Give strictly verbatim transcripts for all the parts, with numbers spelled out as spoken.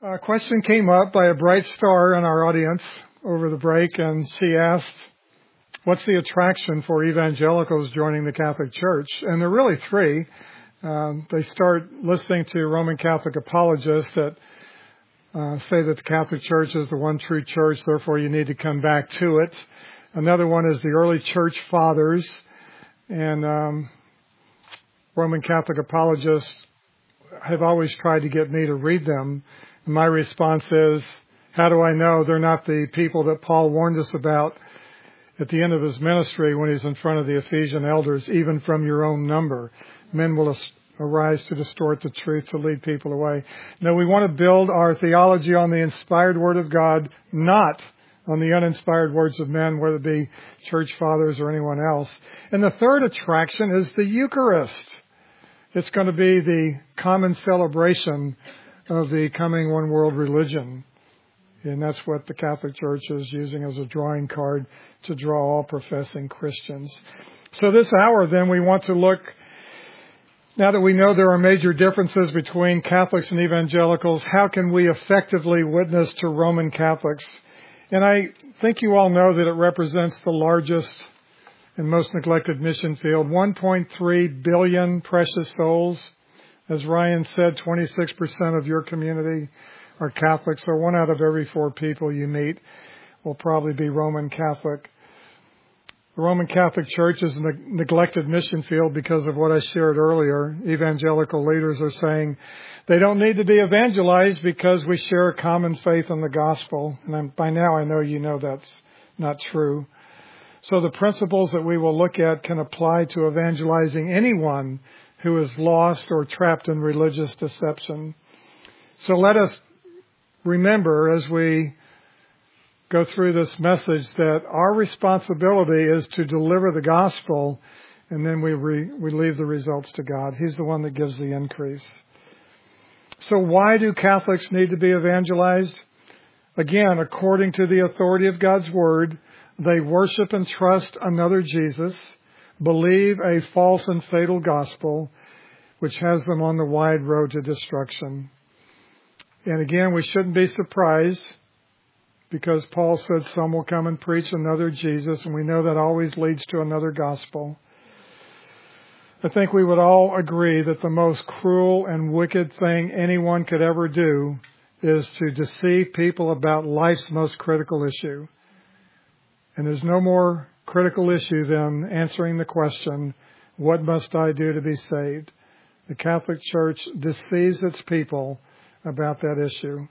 A question came up by a bright star in our audience over the break, and she asked, what's the attraction for evangelicals joining the Catholic Church? And there are really three. Um, they start listening to Roman Catholic apologists that uh, say that the Catholic Church is the one true church, therefore you need to come back to it. Another one is the early church fathers, and um, Roman Catholic apologists have always tried to get me to read them. And my response is, how do I know they're not the people that Paul warned us about at the end of his ministry when he's in front of the Ephesian elders? Even from your own number, men will arise to distort the truth to lead people away. No, we want to build our theology on the inspired word of God, not on the uninspired words of men, whether it be church fathers or anyone else. And the third attraction is the Eucharist. It's going to be the common celebration of the coming one world religion. And that's what the Catholic Church is using as a drawing card to draw all professing Christians. So this hour, then, we want to look, now that we know there are major differences between Catholics and evangelicals, how can we effectively witness to Roman Catholics? And I think you all know that it represents the largest and most neglected mission field. one point three billion precious souls. As Ryan said, twenty-six percent of your community are Catholic, so one out of every four people you meet will probably be Roman Catholic. The Roman Catholic Church is a neglected mission field because of what I shared earlier. Evangelical leaders are saying they don't need to be evangelized because we share a common faith in the gospel. And I'm, by now I know you know that's not true. So the principles that we will look at can apply to evangelizing anyone who is lost or trapped in religious deception. So let us remember as we go through this message that our responsibility is to deliver the gospel, and then we re, we leave the results to God. He's the one that gives the increase. So why do Catholics need to be evangelized? Again, according to the authority of God's Word, they worship and trust another Jesus, believe a false and fatal gospel, which has them on the wide road to destruction. And again, we shouldn't be surprised, because Paul said some will come and preach another Jesus, and we know that always leads to another gospel. I think we would all agree that the most cruel and wicked thing anyone could ever do is to deceive people about life's most critical issue. And there's no more critical issue than answering the question, what must I do to be saved? The Catholic Church deceives its people about that issue.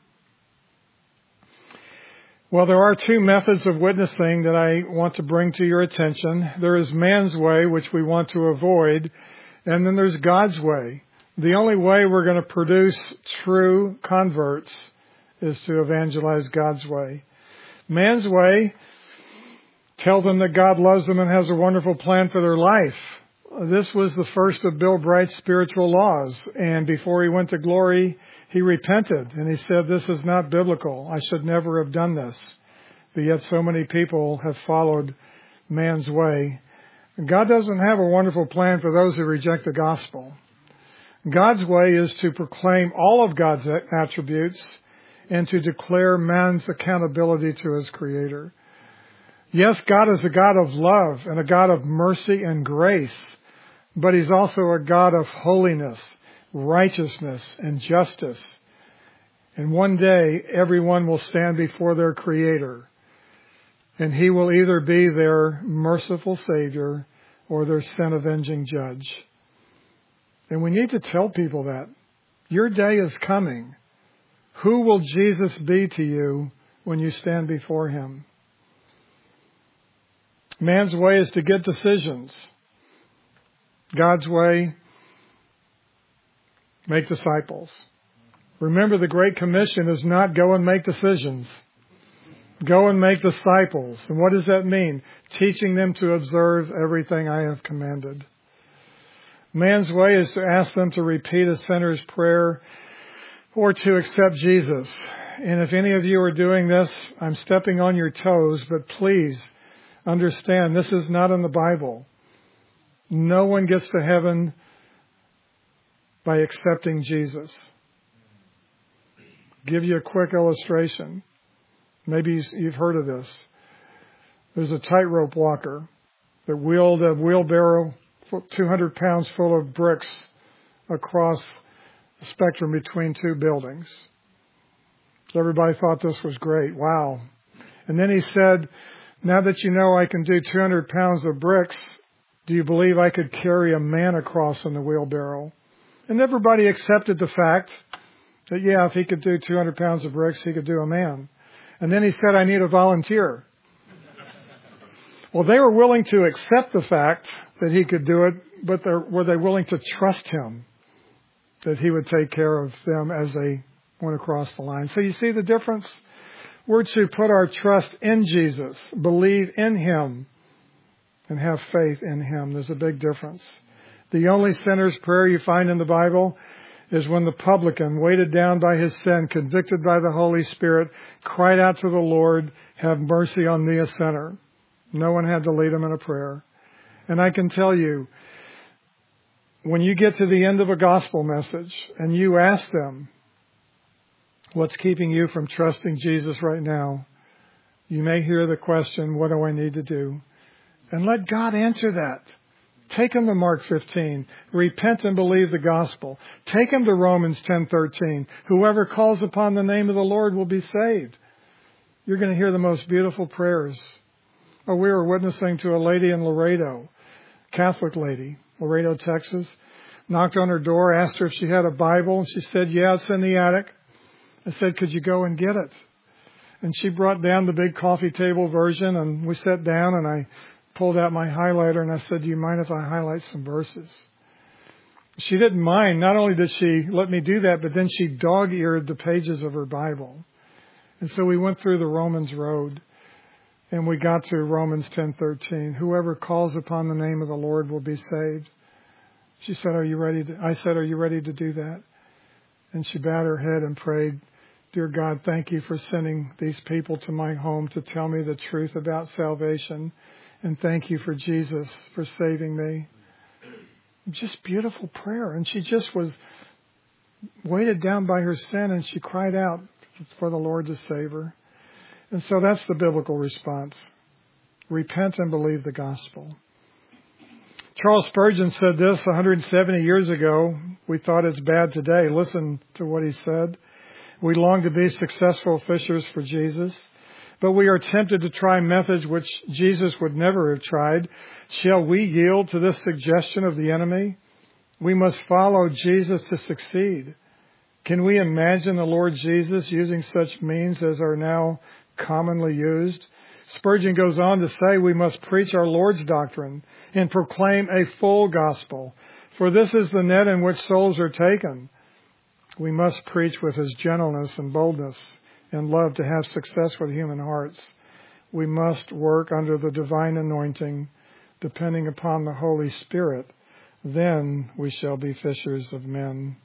Well, there are two methods of witnessing that I want to bring to your attention. There is man's way, which we want to avoid, and then there's God's way. The only way we're going to produce true converts is to evangelize God's way. Man's way, tell them that God loves them and has a wonderful plan for their life. This was the first of Bill Bright's spiritual laws, and before he went to glory, he repented, and he said, this is not biblical. I should never have done this. But yet so many people have followed man's way. God doesn't have a wonderful plan for those who reject the gospel. God's way is to proclaim all of God's attributes and to declare man's accountability to his Creator. Yes, God is a God of love and a God of mercy and grace, but He's also a God of holiness, righteousness, and justice. And one day, everyone will stand before their Creator, and He will either be their merciful Savior or their sin-avenging judge. And we need to tell people that. Your day is coming. Who will Jesus be to you when you stand before Him? Man's way is to get decisions. God's way, make disciples. Remember, the Great Commission is not go and make decisions. Go and make disciples. And what does that mean? Teaching them to observe everything I have commanded. Man's way is to ask them to repeat a sinner's prayer or to accept Jesus. And if any of you are doing this, I'm stepping on your toes, but please understand this is not in the Bible. No one gets to heaven by accepting Jesus. Give you a quick illustration. Maybe you've heard of this. There's a tightrope walker that wheeled a wheelbarrow, two hundred pounds full of bricks across the spectrum between two buildings. Everybody thought this was great. Wow. And then he said, now that you know I can do two hundred pounds of bricks, do you believe I could carry a man across in the wheelbarrow? And everybody accepted the fact that, yeah, if he could do two hundred pounds of bricks, he could do a man. And then he said, I need a volunteer. Well, they were willing to accept the fact that he could do it, but were they willing to trust him that he would take care of them as they went across the line? So you see the difference? We're to put our trust in Jesus, believe in him, and have faith in him. There's a big difference. The only sinner's prayer you find in the Bible is when the publican, weighted down by his sin, convicted by the Holy Spirit, cried out to the Lord, have mercy on me, a sinner. No one had to lead him in a prayer. And I can tell you, when you get to the end of a gospel message and you ask them, what's keeping you from trusting Jesus right now? You may hear the question, what do I need to do? And let God answer that. Take them to Mark fifteen. Repent and believe the gospel. Take them to Romans ten thirteen. Whoever calls upon the name of the Lord will be saved. You're going to hear the most beautiful prayers. Oh, we were witnessing to a lady in Laredo, Catholic lady, Laredo, Texas. Knocked on her door, asked her if she had a Bible, and she said, yeah, it's in the attic. I said, could you go and get it? And she brought down the big coffee table version, and we sat down, and I pulled out my highlighter, and I said, do you mind if I highlight some verses? She didn't mind. Not only did she let me do that, but then she dog-eared the pages of her Bible. And so we went through the Romans road, and we got to Romans ten thirteen. Whoever calls upon the name of the Lord will be saved. She said, are you ready to, I said, are you ready to do that? And she bowed her head and prayed, dear God, thank you for sending these people to my home to tell me the truth about salvation. And thank you for Jesus for saving me. Just beautiful prayer. And she just was weighted down by her sin, and she cried out for the Lord to save her. And so that's the biblical response. Repent and believe the gospel. Charles Spurgeon said this one hundred seventy years ago. We thought it's bad today. Listen to what he said. We long to be successful fishers for Jesus, but we are tempted to try methods which Jesus would never have tried. Shall we yield to this suggestion of the enemy? We must follow Jesus to succeed. Can we imagine the Lord Jesus using such means as are now commonly used? Spurgeon goes on to say we must preach our Lord's doctrine and proclaim a full gospel, for this is the net in which souls are taken. We must preach with his gentleness and boldness and love to have success with human hearts. We must work under the divine anointing, depending upon the Holy Spirit. Then we shall be fishers of men.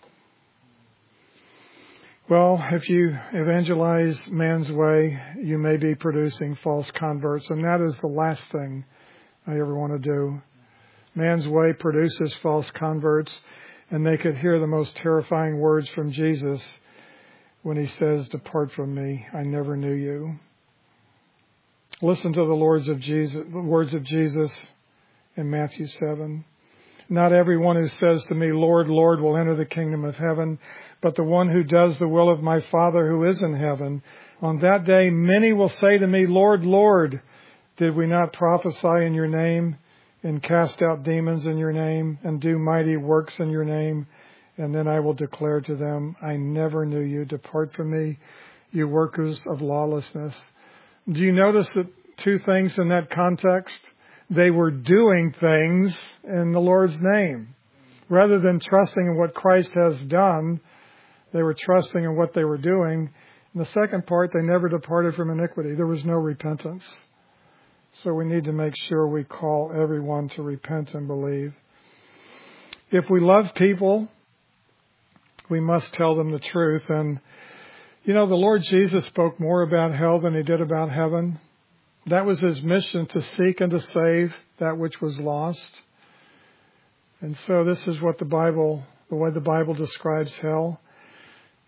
Well, if you evangelize man's way, you may be producing false converts, and that is the last thing I ever want to do. Man's way produces false converts, and they could hear the most terrifying words from Jesus when he says, depart from me, I never knew you. Listen to the Lord's of Jesus, the words of Jesus in Matthew seven. Not everyone who says to me, Lord, Lord, will enter the kingdom of heaven, but the one who does the will of my Father who is in heaven. On that day, many will say to me, Lord, Lord, did we not prophesy in your name and cast out demons in your name and do mighty works in your name? And then I will declare to them, I never knew you. Depart from me, you workers of lawlessness. Do you notice that two things in that context? They were doing things in the Lord's name. Rather than trusting in what Christ has done, they were trusting in what they were doing. And the second part, they never departed from iniquity. There was no repentance. So we need to make sure we call everyone to repent and believe. If we love people, we must tell them the truth. And, you know, the Lord Jesus spoke more about hell than he did about heaven. That was his mission, to seek and to save that which was lost. And so this is what the Bible, the way the Bible describes hell.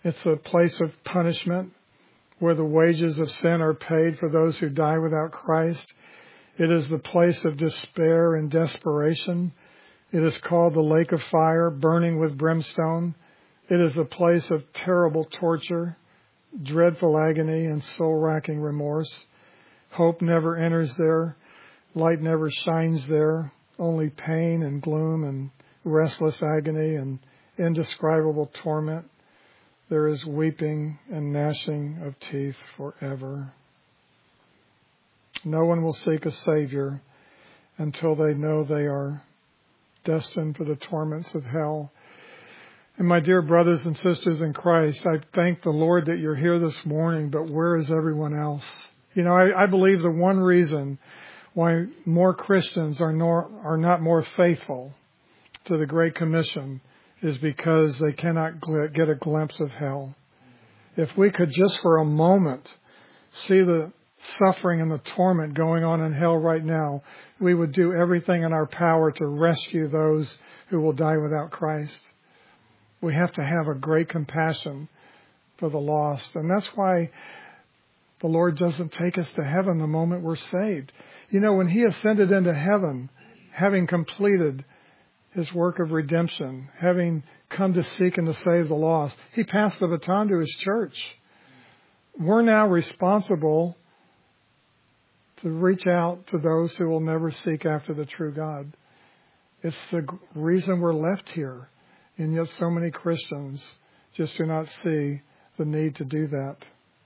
It's a place of punishment where the wages of sin are paid for those who die without Christ. It is the place of despair and desperation. It is called the lake of fire, burning with brimstone. It is a place of terrible torture, dreadful agony, and soul-racking remorse. Hope never enters there. Light never shines there. Only pain and gloom and restless agony and indescribable torment. There is weeping and gnashing of teeth forever. No one will seek a Savior until they know they are destined for the torments of hell. And my dear brothers and sisters in Christ, I thank the Lord that you're here this morning, but where is everyone else? You know, I, I believe the one reason why more Christians are, nor, are not more faithful to the Great Commission is because they cannot gl- get a glimpse of hell. If we could just for a moment see the suffering and the torment going on in hell right now, we would do everything in our power to rescue those who will die without Christ. We have to have a great compassion for the lost. And that's why the Lord doesn't take us to heaven the moment we're saved. You know, when He ascended into heaven, having completed His work of redemption, having come to seek and to save the lost, He passed the baton to His church. We're now responsible to reach out to those who will never seek after the true God. It's the reason we're left here. And yet so many Christians just do not see the need to do that.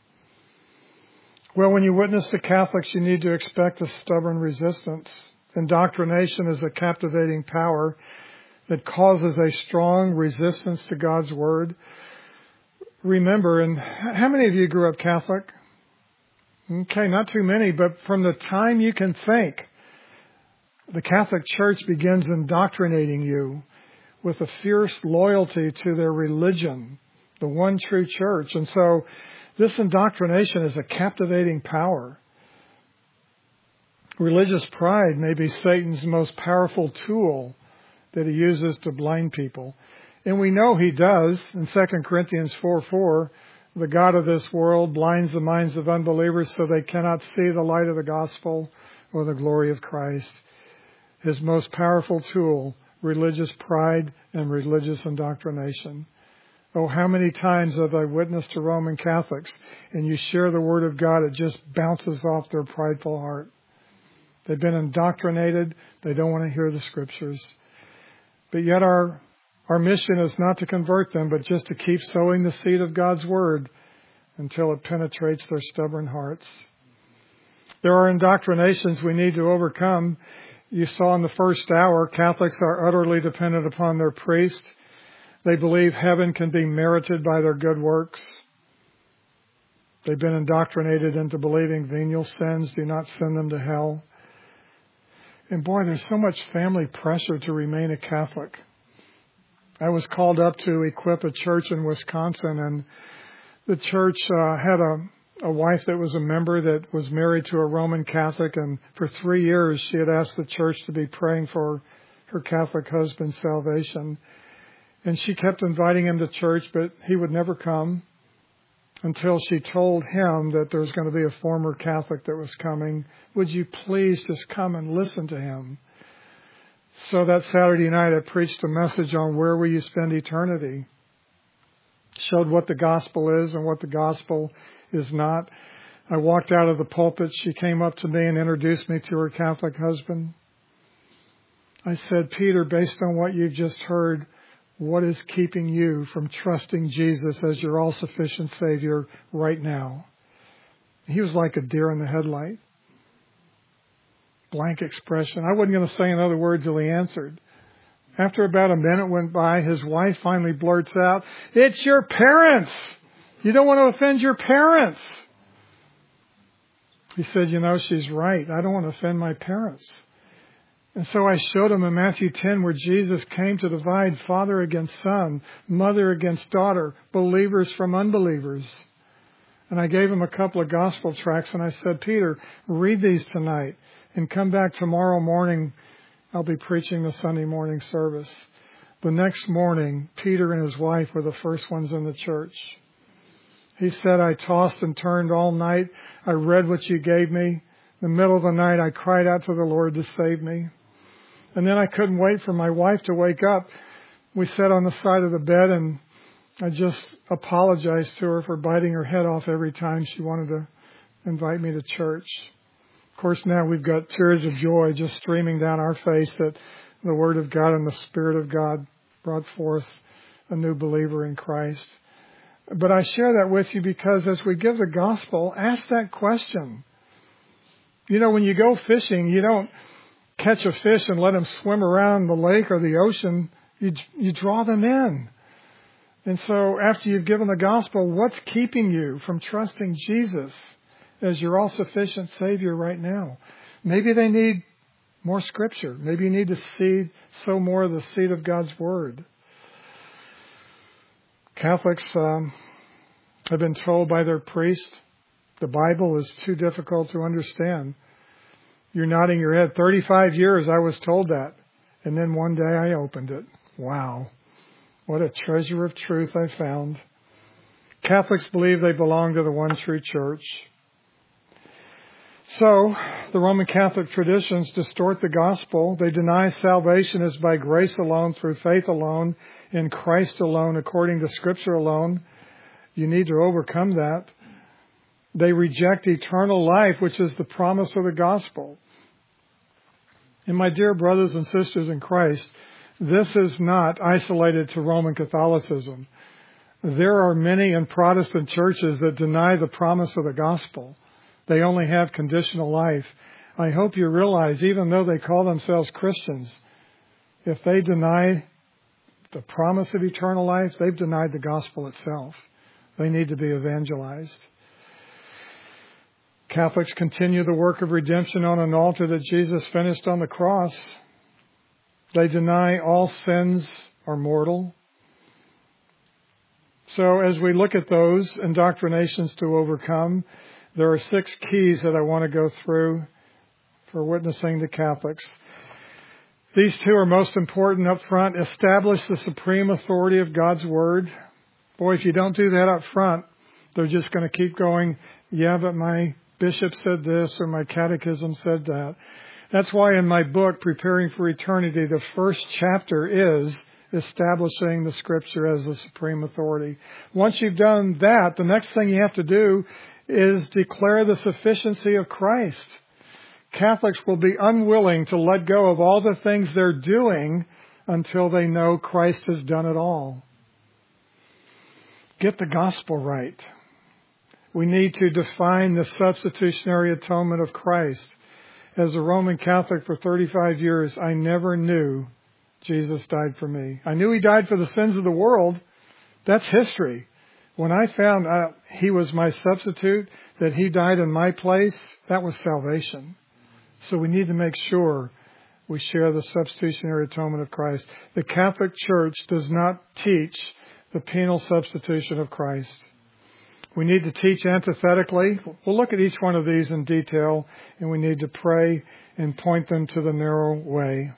Well, when you witness to Catholics, you need to expect a stubborn resistance. Indoctrination is a captivating power that causes a strong resistance to God's Word. Remember, and how many of you grew up Catholic? Okay, not too many, but from the time you can think, the Catholic Church begins indoctrinating you with a fierce loyalty to their religion, the one true church. And so this indoctrination is a captivating power. Religious pride may be Satan's most powerful tool that he uses to blind people. And we know he does. In Second Corinthians four four, the God of this world blinds the minds of unbelievers so they cannot see the light of the gospel or the glory of Christ. His most powerful tool, religious pride and religious indoctrination. Oh, how many times have I witnessed to Roman Catholics, and you share the Word of God, it just bounces off their prideful heart. They've been indoctrinated. They don't want to hear the Scriptures. But yet our our mission is not to convert them, but just to keep sowing the seed of God's Word until it penetrates their stubborn hearts. There are indoctrinations we need to overcome. You saw in the first hour, Catholics are utterly dependent upon their priest. They believe heaven can be merited by their good works. They've been indoctrinated into believing venial sins do not send them to hell. And boy, there's so much family pressure to remain a Catholic. I was called up to equip a church in Wisconsin, and the church uh, had a a wife that was a member that was married to a Roman Catholic, and for three years she had asked the church to be praying for her Catholic husband's salvation. And she kept inviting him to church, but he would never come until she told him that there was going to be a former Catholic that was coming. Would you please just come and listen to him? So that Saturday night I preached a message on where will you spend eternity. Showed what the gospel is and what the gospel is not. I walked out of the pulpit. She came up to me and introduced me to her Catholic husband. I said, Peter, based on what you've just heard, what is keeping you from trusting Jesus as your all-sufficient Savior right now? He was like a deer in the headlight. Blank expression. I wasn't going to say another word till he answered. After about a minute went by, his wife finally blurts out, "It's your parents. You don't want to offend your parents." He said, you know, she's right. I don't want to offend my parents. And so I showed him in Matthew ten where Jesus came to divide father against son, mother against daughter, believers from unbelievers. And I gave him a couple of gospel tracts and I said, Peter, read these tonight and come back tomorrow morning. I'll be preaching the Sunday morning service. The next morning, Peter and his wife were the first ones in the church. He said, I tossed and turned all night. I read what you gave me. In the middle of the night, I cried out to the Lord to save me. And then I couldn't wait for my wife to wake up. We sat on the side of the bed, and I just apologized to her for biting her head off every time she wanted to invite me to church. Of course, now we've got tears of joy just streaming down our face that the Word of God and the Spirit of God brought forth a new believer in Christ. But I share that with you because as we give the gospel, ask that question. You know, when you go fishing, you don't catch a fish and let them swim around the lake or the ocean. You, you draw them in. And so after you've given the gospel, what's keeping you from trusting Jesus as your all-sufficient Savior right now? Maybe they need more Scripture. Maybe you need to seed, sow more of the seed of God's Word. Catholics um, have been told by their priest the Bible is too difficult to understand. You're nodding your head. thirty-five years I was told that. And then one day I opened it. Wow. What a treasure of truth I found. Catholics believe they belong to the one true church. So, the Roman Catholic traditions distort the gospel. They deny salvation is by grace alone, through faith alone, in Christ alone, according to Scripture alone. You need to overcome that. They reject eternal life, which is the promise of the gospel. And my dear brothers and sisters in Christ, this is not isolated to Roman Catholicism. There are many in Protestant churches that deny the promise of the gospel. They only have conditional life. I hope you realize, even though they call themselves Christians, if they deny the promise of eternal life, they've denied the gospel itself. They need to be evangelized. Catholics continue the work of redemption on an altar that Jesus finished on the cross. They deny all sins are mortal. So as we look at those indoctrinations to overcome, there are six keys that I want to go through for witnessing to Catholics. These two are most important up front. Establish the supreme authority of God's Word. Boy, if you don't do that up front, they're just going to keep going, yeah, but my bishop said this or my catechism said that. That's why in my book, Preparing for Eternity, the first chapter is establishing the Scripture as the supreme authority. Once you've done that, the next thing you have to do is declare the sufficiency of Christ. Catholics will be unwilling to let go of all the things they're doing until they know Christ has done it all. Get the gospel right. We need to define the substitutionary atonement of Christ. As a Roman Catholic for thirty-five years, I never knew Jesus died for me. I knew He died for the sins of the world. That's history. When I found out He was my substitute, that He died in my place, that was salvation. So we need to make sure we share the substitutionary atonement of Christ. The Catholic Church does not teach the penal substitution of Christ. We need to teach antithetically. We'll look at each one of these in detail, and we need to pray and point them to the narrow way.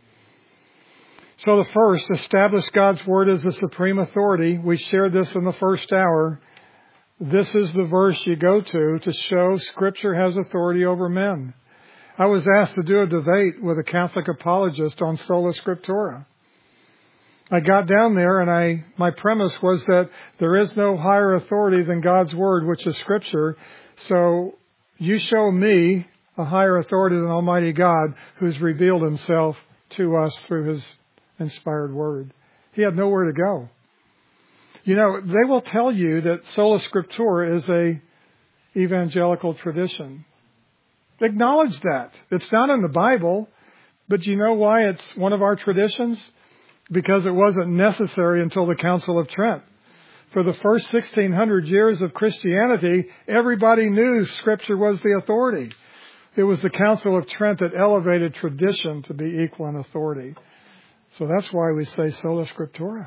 So the first, establish God's Word as the supreme authority. We shared this in the first hour. This is the verse you go to to show Scripture has authority over men. I was asked to do a debate with a Catholic apologist on Sola Scriptura. I got down there and I, my premise was that there is no higher authority than God's Word, which is Scripture. So you show me a higher authority than Almighty God, who's revealed Himself to us through His inspired Word. He had nowhere to go. You know, they will tell you that Sola Scriptura is a evangelical tradition. Acknowledge that. It's not in the Bible, but you know why it's one of our traditions? Because it wasn't necessary until the Council of Trent. For the first sixteen hundred years of Christianity, everybody knew Scripture was the authority. It was the Council of Trent that elevated tradition to be equal in authority. So that's why we say Sola Scriptura.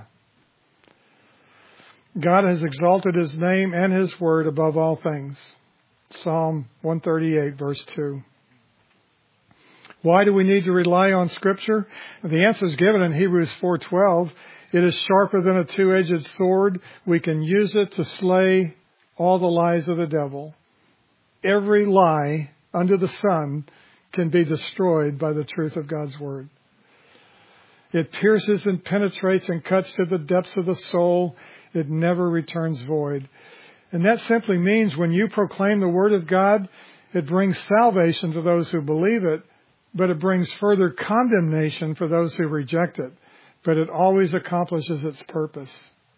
God has exalted His name and His Word above all things. Psalm one thirty-eight, verse two. Why do we need to rely on Scripture? The answer is given in Hebrews four twelve. It is sharper than a two-edged sword. We can use it to slay all the lies of the devil. Every lie under the sun can be destroyed by the truth of God's word. It pierces and penetrates and cuts to the depths of the soul. It never returns void. And that simply means when you proclaim the word of God, it brings salvation to those who believe it, but it brings further condemnation for those who reject it. But it always accomplishes its purpose.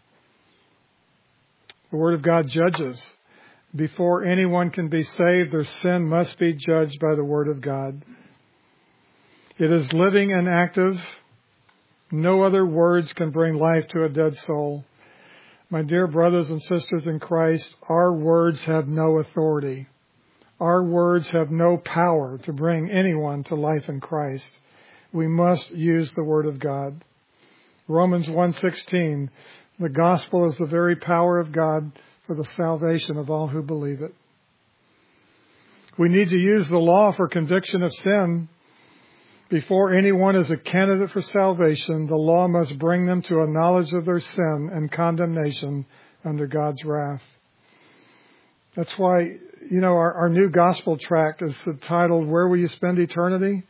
The word of God judges. Before anyone can be saved, their sin must be judged by the word of God. It is living and active. No other words can bring life to a dead soul. My dear brothers and sisters in Christ, our words have no authority. Our words have no power to bring anyone to life in Christ. We must use the word of God. Romans one sixteen, the gospel is the very power of God for the salvation of all who believe it. We need to use the law for conviction of sin. Before anyone is a candidate for salvation, the law must bring them to a knowledge of their sin and condemnation under God's wrath. That's why, you know, our, our new gospel tract is titled, Where Will You Spend Eternity?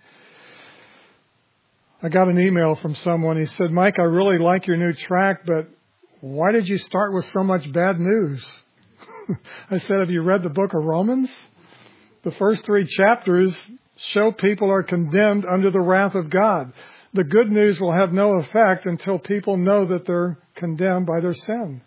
I got an email from someone. He said, Mike, I really like your new tract, but why did you start with so much bad news? I said, have you read the book of Romans? The first three chapters show people are condemned under the wrath of God. The good news will have no effect until people know that they're condemned by their sin.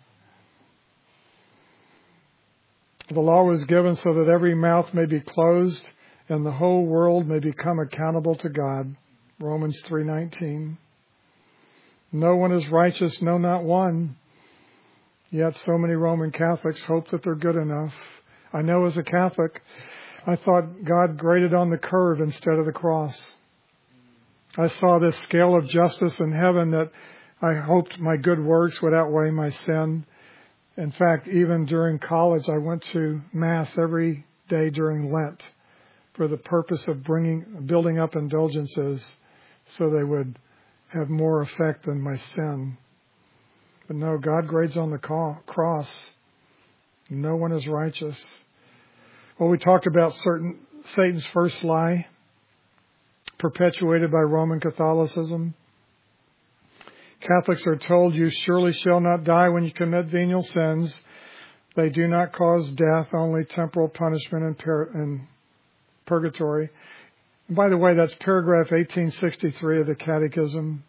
The law was given so that every mouth may be closed and the whole world may become accountable to God. Romans three nineteen. No one is righteous, no, not one. Yet so many Roman Catholics hope that they're good enough. I know as a Catholic, I thought God graded on the curve instead of the cross. I saw this scale of justice in heaven that I hoped my good works would outweigh my sin. In fact, even during college, I went to Mass every day during Lent for the purpose of bringing, building up indulgences so they would have more effect than my sin. But no, God grades on the cross. No one is righteous. Well, we talked about certain Satan's first lie, perpetuated by Roman Catholicism. Catholics are told, you surely shall not die when you commit venial sins. They do not cause death, only temporal punishment and, pur- and purgatory. And by the way, that's paragraph eighteen sixty-three of the Catechism.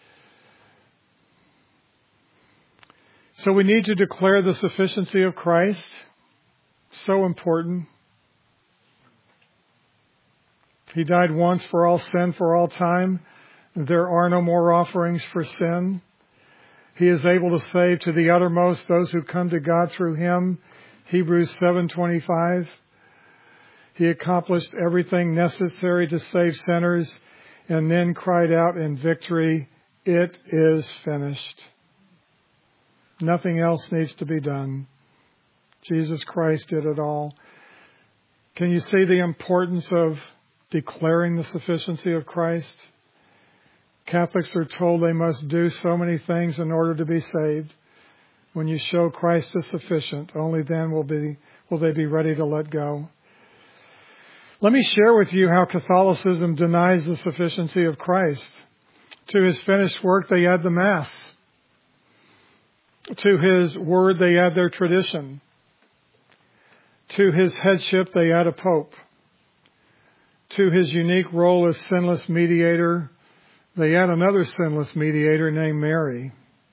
So we need to declare the sufficiency of Christ. So important. He died once for all sin, for all time. There are no more offerings for sin. He is able to save to the uttermost those who come to God through him. Hebrews seven twenty-five. He accomplished everything necessary to save sinners and then cried out in victory, it is finished. Nothing else needs to be done. Jesus Christ did it all. Can you see the importance of declaring the sufficiency of Christ? Catholics are told they must do so many things in order to be saved. When you show Christ is sufficient, only then will be will they be ready to let go. Let me share with you how Catholicism denies the sufficiency of Christ. To his finished work, they add the Mass. To his word, they add their tradition. To his headship, they add a pope. To his unique role as sinless mediator, they add another sinless mediator named Mary.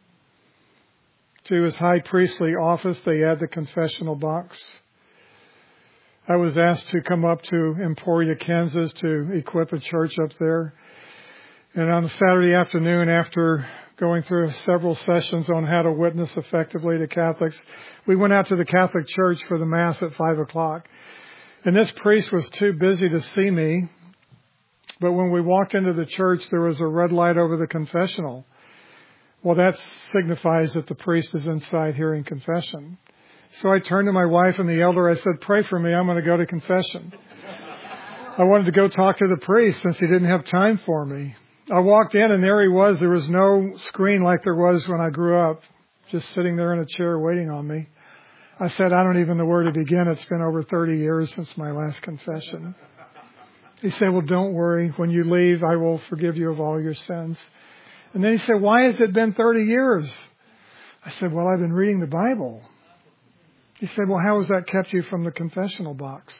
To his high priestly office, they add the confessional box. I was asked to come up to Emporia, Kansas to equip a church up there. And on a Saturday afternoon, after going through several sessions on how to witness effectively to Catholics, we went out to the Catholic Church for the Mass at five o'clock. And this priest was too busy to see me. But when we walked into the church, there was a red light over the confessional. Well, that signifies that the priest is inside hearing confession. So I turned to my wife and the elder. I said, pray for me. I'm going to go to confession. I wanted to go talk to the priest since he didn't have time for me. I walked in and there he was. There was no screen like there was when I grew up, just sitting there in a chair waiting on me. I said, I don't even know where to begin. It's been over thirty years since my last confession. He said, well, don't worry. When you leave, I will forgive you of all your sins. And then he said, why has it been thirty years? I said, well, I've been reading the Bible. He said, well, how has that kept you from the confessional box?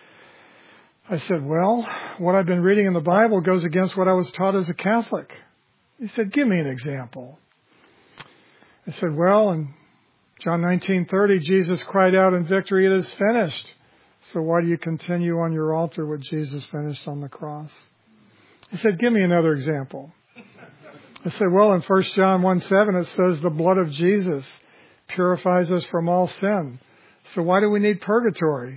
I said, well, what I've been reading in the Bible goes against what I was taught as a Catholic. He said, give me an example. I said, well, in John nineteen thirty, Jesus cried out in victory, it is finished. So why do you continue on your altar what Jesus finished on the cross? He said, give me another example. I said, well, in First John one seven, it says the blood of Jesus purifies us from all sin. So why do we need purgatory?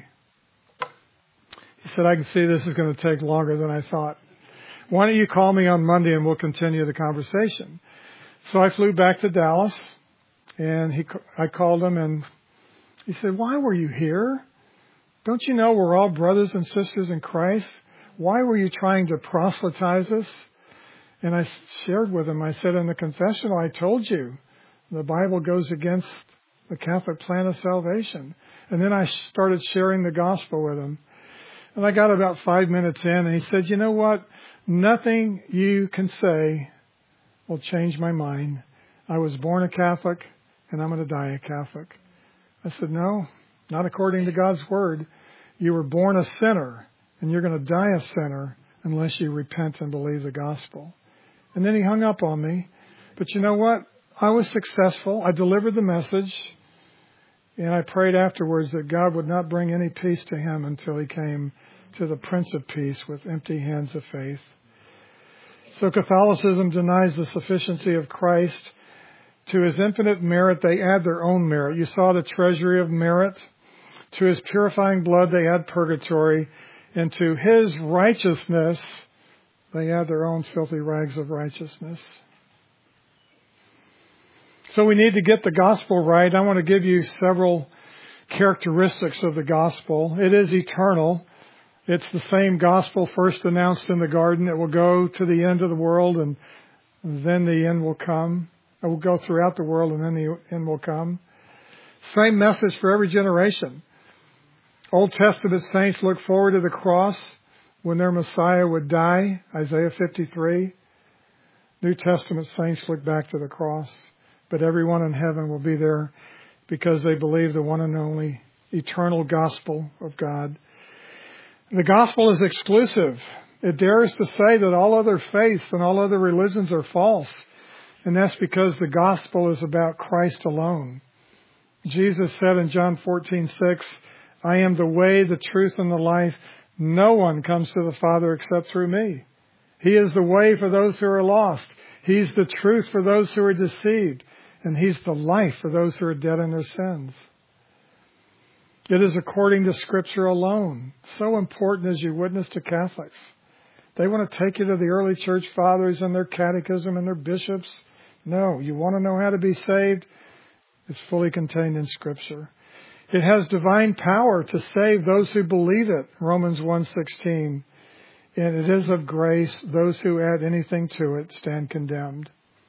He said, I can see this is going to take longer than I thought. Why don't you call me on Monday and we'll continue the conversation? So I flew back to Dallas, and he, I called him, and he said, why were you here? Don't you know we're all brothers and sisters in Christ? Why were you trying to proselytize us? And I shared with him, I said, in the confessional, I told you, the Bible goes against the Catholic plan of salvation. And then I started sharing the gospel with him. And I got about five minutes in, and he said, you know what? Nothing you can say will change my mind. I was born a Catholic, and I'm going to die a Catholic. I said, no, not according to God's word. You were born a sinner, and you're going to die a sinner unless you repent and believe the gospel. And then he hung up on me. But you know what? I was successful. I delivered the message. And I prayed afterwards that God would not bring any peace to him until he came to the Prince of Peace with empty hands of faith. So Catholicism denies the sufficiency of Christ. To his infinite merit, they add their own merit. You saw the treasury of merit. To his purifying blood, they add purgatory. And to his righteousness, they add their own filthy rags of righteousness. So we need to get the gospel right. I want to give you several characteristics of the gospel. It is eternal. It's the same gospel first announced in the garden. It will go to the end of the world, and then the end will come. It will go throughout the world, and then the end will come. Same message for every generation. Old Testament saints look forward to the cross when their Messiah would die, Isaiah fifty-three. New Testament saints look back to the cross. But everyone in heaven will be there because they believe the one and only eternal gospel of God. The gospel is exclusive. It dares to say that all other faiths and all other religions are false. And that's because the gospel is about Christ alone. Jesus said in John fourteen six, I am the way, the truth, and the life. No one comes to the Father except through me. He is the way for those who are lost. He's the truth for those who are deceived. And he's the life for those who are dead in their sins. It is according to Scripture alone. So important as you witness to Catholics. They want to take you to the early church fathers and their catechism and their bishops. No, you want to know how to be saved? It's fully contained in Scripture. It has divine power to save those who believe it. Romans one sixteen. And it is of grace. Those who add anything to it stand condemned.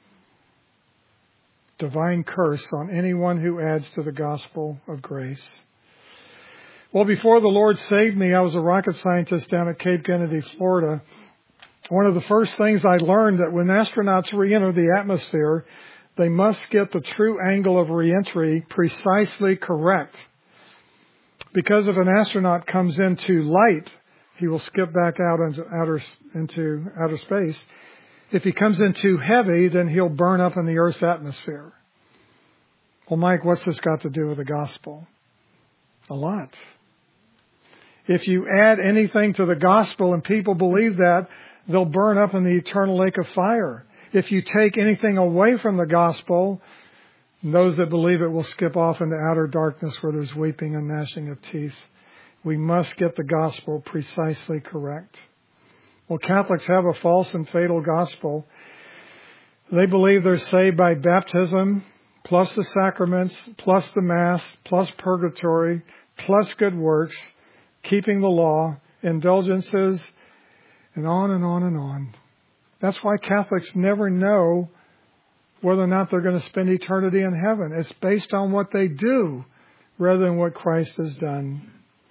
Divine curse on anyone who adds to the gospel of grace. Well, before the Lord saved me, I was a rocket scientist down at Cape Kennedy, Florida. One of the first things I learned that when astronauts re-enter the atmosphere, they must get the true angle of re-entry precisely correct. Because if an astronaut comes into light, he will skip back out into outer, into outer space. If he comes in too heavy, then he'll burn up in the Earth's atmosphere. Well, Mike, what's this got to do with the gospel? A lot. If you add anything to the gospel and people believe that, they'll burn up in the eternal lake of fire. If you take anything away from the gospel, those that believe it will skip off into outer darkness where there's weeping and gnashing of teeth. We must get the gospel precisely correct. Well, Catholics have a false and fatal gospel. They believe they're saved by baptism, plus the sacraments, plus the Mass, plus purgatory, plus good works, keeping the law, indulgences, and on and on and on. That's why Catholics never know whether or not they're going to spend eternity in heaven. It's based on what they do, rather than what Christ has done.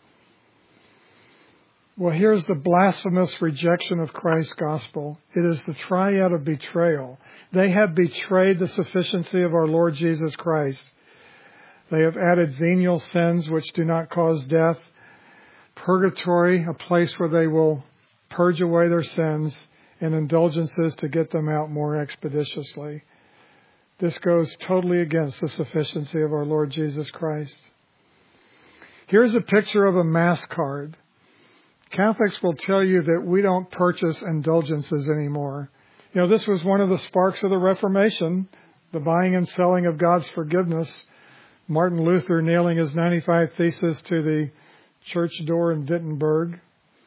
Well, here's the blasphemous rejection of Christ's gospel. It is the triad of betrayal. They have betrayed the sufficiency of our Lord Jesus Christ. They have added venial sins which do not cause death, purgatory, a place where they will purge away their sins, and indulgences to get them out more expeditiously. This goes totally against the sufficiency of our Lord Jesus Christ. Here's a picture of a Mass card. Catholics will tell you that we don't purchase indulgences anymore. You know, this was one of the sparks of the Reformation, the buying and selling of God's forgiveness. Martin Luther nailing his ninety-five Theses to the church door in Wittenberg.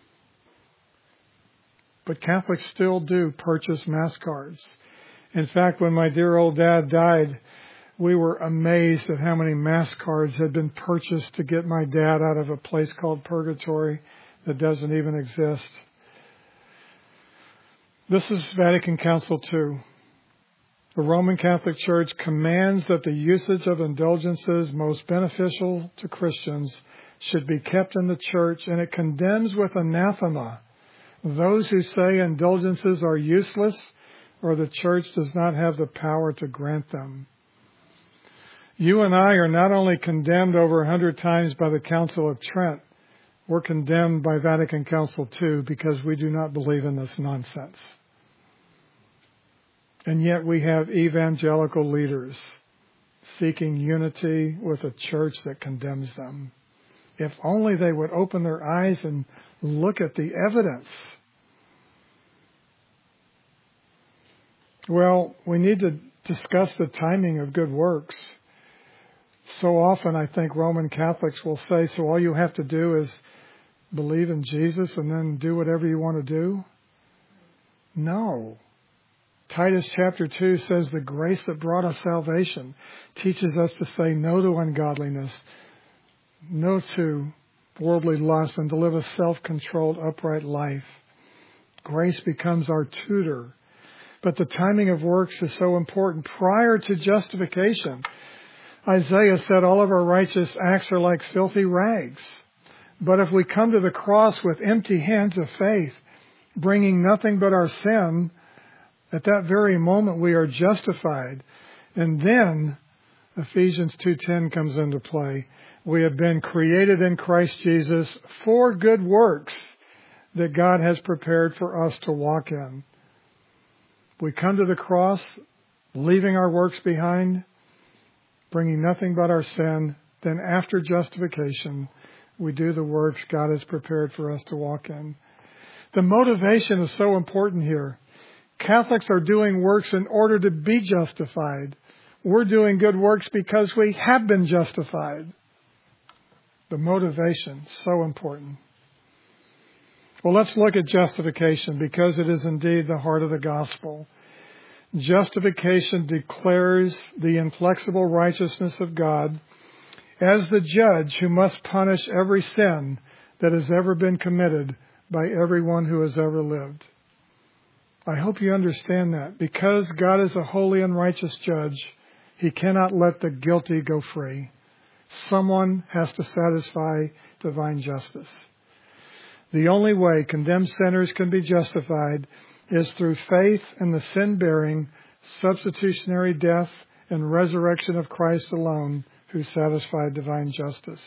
But Catholics still do purchase Mass cards. In fact, when my dear old dad died, we were amazed at how many Mass cards had been purchased to get my dad out of a place called purgatory that doesn't even exist. This is Vatican Council two. The Roman Catholic Church commands that the usage of indulgences most beneficial to Christians should be kept in the Church, and it condemns with anathema those who say indulgences are useless or the Church does not have the power to grant them. You and I are not only condemned over a hundred times by the Council of Trent, we're condemned by Vatican Council two because we do not believe in this nonsense. And yet we have evangelical leaders seeking unity with a church that condemns them. If only they would open their eyes and look at the evidence. Well, we need to discuss the timing of good works. So often I think Roman Catholics will say, so all you have to do is believe in Jesus and then do whatever you want to do? No. Titus chapter two says the grace that brought us salvation teaches us to say no to ungodliness, no to worldly lust, and to live a self-controlled, upright life. Grace becomes our tutor. But the timing of works is so important. Prior to justification, Isaiah said all of our righteous acts are like filthy rags. But if we come to the cross with empty hands of faith, bringing nothing but our sin, at that very moment we are justified. And then Ephesians two ten comes into play. We have been created in Christ Jesus for good works that God has prepared for us to walk in. We come to the cross, leaving our works behind, bringing nothing but our sin. Then after justification, we do the works God has prepared for us to walk in. The motivation is so important here. Catholics are doing works in order to be justified. We're doing good works because we have been justified. The motivation, so important. Well, let's look at justification because it is indeed the heart of the gospel. Justification declares the inflexible righteousness of God as the judge who must punish every sin that has ever been committed by everyone who has ever lived. I hope you understand that. Because God is a holy and righteous judge, He cannot let the guilty go free. Someone has to satisfy divine justice. The only way condemned sinners can be justified is through faith in the sin-bearing, substitutionary death and resurrection of Christ alone, who satisfied divine justice.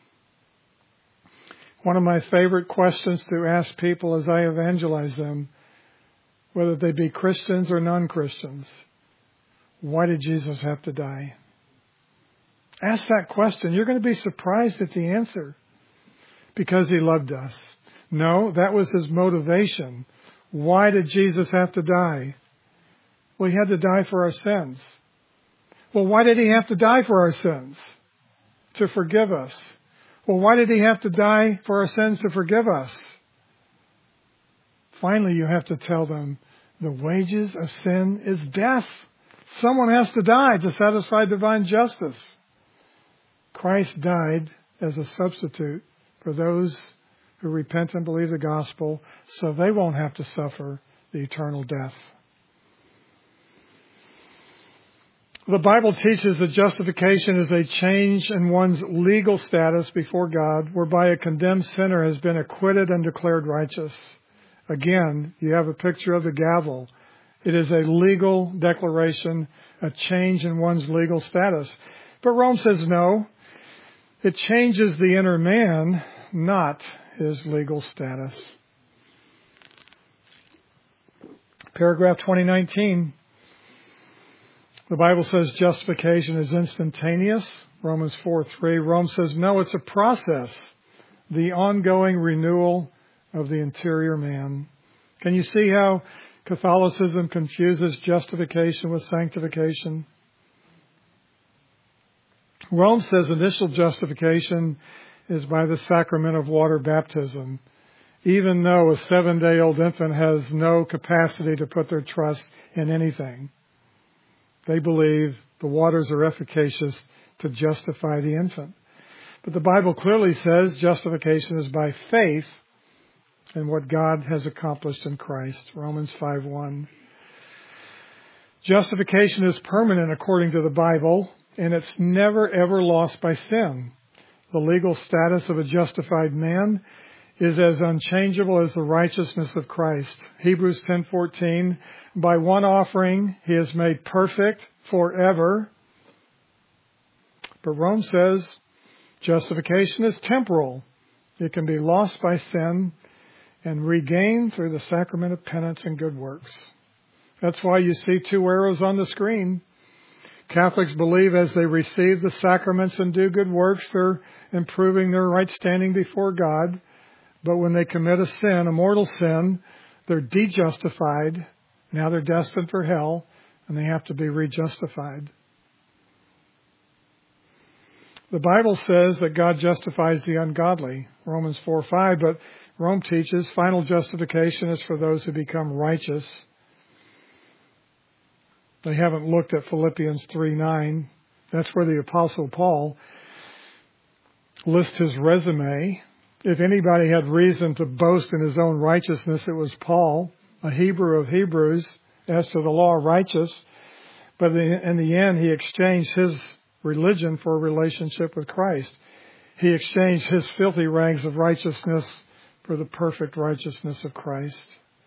One of my favorite questions to ask people as I evangelize them, whether they be Christians or non-Christians, why did Jesus have to die? Ask that question. You're going to be surprised at the answer. Because He loved us. No, that was His motivation. Why did Jesus have to die? Well, He had to die for our sins. Well, why did He have to die for our sins? To forgive us. Well, why did He have to die for our sins to forgive us? Finally, you have to tell them the wages of sin is death. Someone has to die to satisfy divine justice. Christ died as a substitute for those who repent and believe the gospel, so they won't have to suffer the eternal death. The Bible teaches that justification is a change in one's legal status before God, whereby a condemned sinner has been acquitted and declared righteous. Again, you have a picture of the gavel. It is a legal declaration, a change in one's legal status. But Rome says no. It changes the inner man, not his legal status. Paragraph twenty nineteen. The Bible says justification is instantaneous. Romans four three. Rome says no, it's a process. The ongoing renewal of the interior man. Can you see how Catholicism confuses justification with sanctification? Rome says initial justification is by the sacrament of water baptism, even though a seven-day-old infant has no capacity to put their trust in anything. They believe the waters are efficacious to justify the infant. But the Bible clearly says justification is by faith in what God has accomplished in Christ. Romans five one. Justification is permanent according to the Bible, and it's never ever lost by sin. The legal status of a justified man is as unchangeable as the righteousness of Christ. Hebrews ten fourteen. By one offering he is made perfect forever. But Rome says justification is temporal. It can be lost by sin and regained through the sacrament of penance and good works. That's why you see two arrows on the screen. Catholics believe as they receive the sacraments and do good works, they're improving their right standing before God. But when they commit a sin, a mortal sin, they're de-justified. Now they're destined for hell, and they have to be re-justified. The Bible says that God justifies the ungodly, Romans four five, but Rome teaches final justification is for those who become righteous. They haven't looked at Philippians three nine. That's where the Apostle Paul lists his resume. If anybody had reason to boast in his own righteousness, it was Paul, a Hebrew of Hebrews, as to the law righteous. But in the end, he exchanged his religion for a relationship with Christ. He exchanged his filthy rags of righteousness for the perfect righteousness of Christ.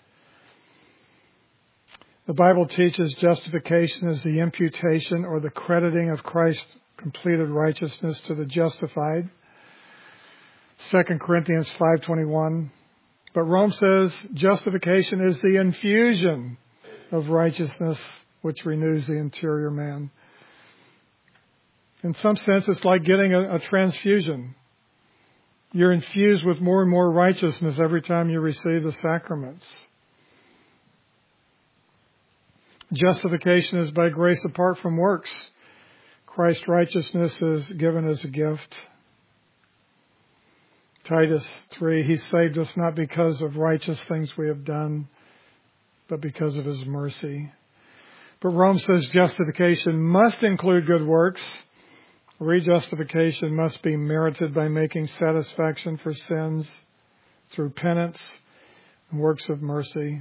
The Bible teaches justification is the imputation or the crediting of Christ's completed righteousness to the justified. Second Corinthians five twenty-one. But Rome says justification is the infusion of righteousness which renews the interior man. In some sense, it's like getting a, a transfusion. You're infused with more and more righteousness every time you receive the sacraments. Justification is by grace apart from works. Christ's righteousness is given as a gift. Titus three, he saved us not because of righteous things we have done, but because of his mercy. But Rome says justification must include good works. Rejustification must be merited by making satisfaction for sins through penance and works of mercy.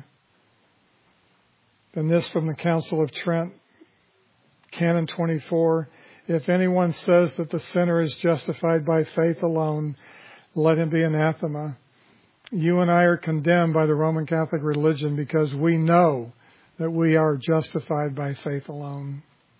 And this from the Council of Trent, Canon twenty-four, if anyone says that the sinner is justified by faith alone, let him be anathema. You and I are condemned by the Roman Catholic religion because we know that we are justified by faith alone.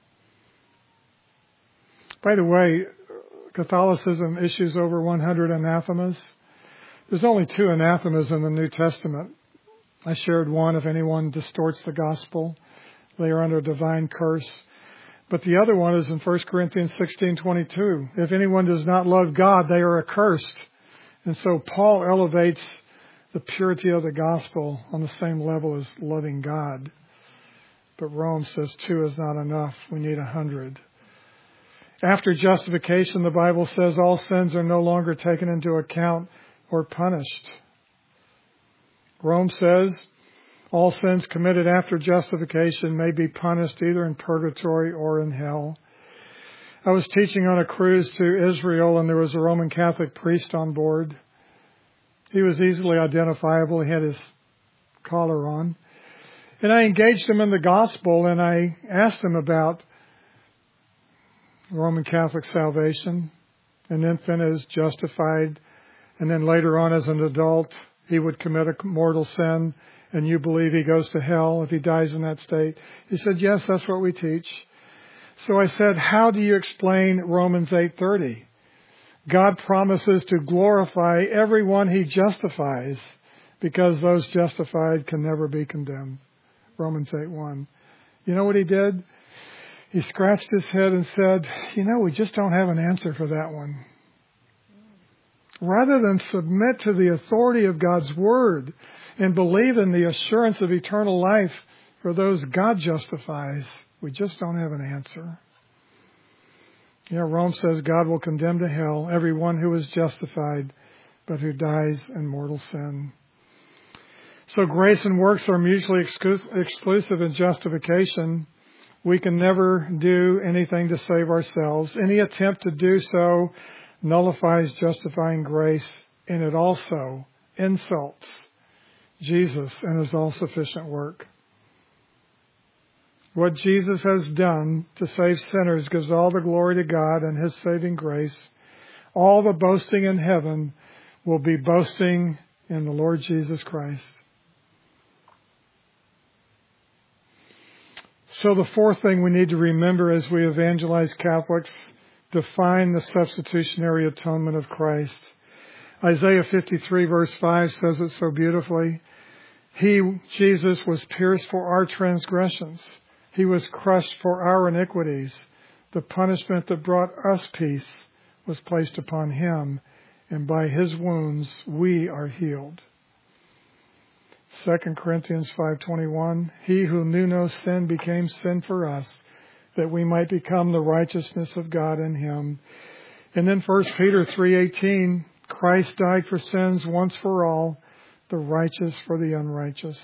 By the way, Catholicism issues over one hundred anathemas. There's only two anathemas in the New Testament. I shared one, if anyone distorts the gospel, they are under divine curse. But the other one is in First Corinthians sixteen twenty-two. If anyone does not love God, they are accursed. And so Paul elevates the purity of the gospel on the same level as loving God. But Rome says two is not enough. We need a hundred. After justification, the Bible says all sins are no longer taken into account or punished. Rome says all sins committed after justification may be punished either in purgatory or in hell. I was teaching on a cruise to Israel, and there was a Roman Catholic priest on board. He was easily identifiable. He had his collar on. And I engaged him in the gospel, and I asked him about Roman Catholic salvation. An infant is justified, and then later on as an adult, he would commit a mortal sin, and you believe he goes to hell if he dies in that state. He said, yes, that's what we teach. So I said, how do you explain Romans eight thirty? God promises to glorify everyone he justifies, because those justified can never be condemned. Romans eight one. You know what he did? He scratched his head and said, you know, we just don't have an answer for that one. Rather than submit to the authority of God's word and believe in the assurance of eternal life for those God justifies, we just don't have an answer. You know, Rome says God will condemn to hell everyone who is justified, but who dies in mortal sin. So grace and works are mutually exclusive in justification. We can never do anything to save ourselves. Any attempt to do so nullifies justifying grace, and it also insults Jesus and his all-sufficient work. What Jesus has done to save sinners gives all the glory to God and his saving grace. All the boasting in heaven will be boasting in the Lord Jesus Christ. So the fourth thing we need to remember as we evangelize Catholics, define the substitutionary atonement of Christ. Isaiah fifty-three verse five says it so beautifully. He, Jesus, was pierced for our transgressions. He was crushed for our iniquities. The punishment that brought us peace was placed upon him, and by his wounds we are healed. Second Corinthians five twenty-one, he who knew no sin became sin for us, that we might become the righteousness of God in him. And then First Peter three eighteen, Christ died for sins once for all, the righteous for the unrighteous.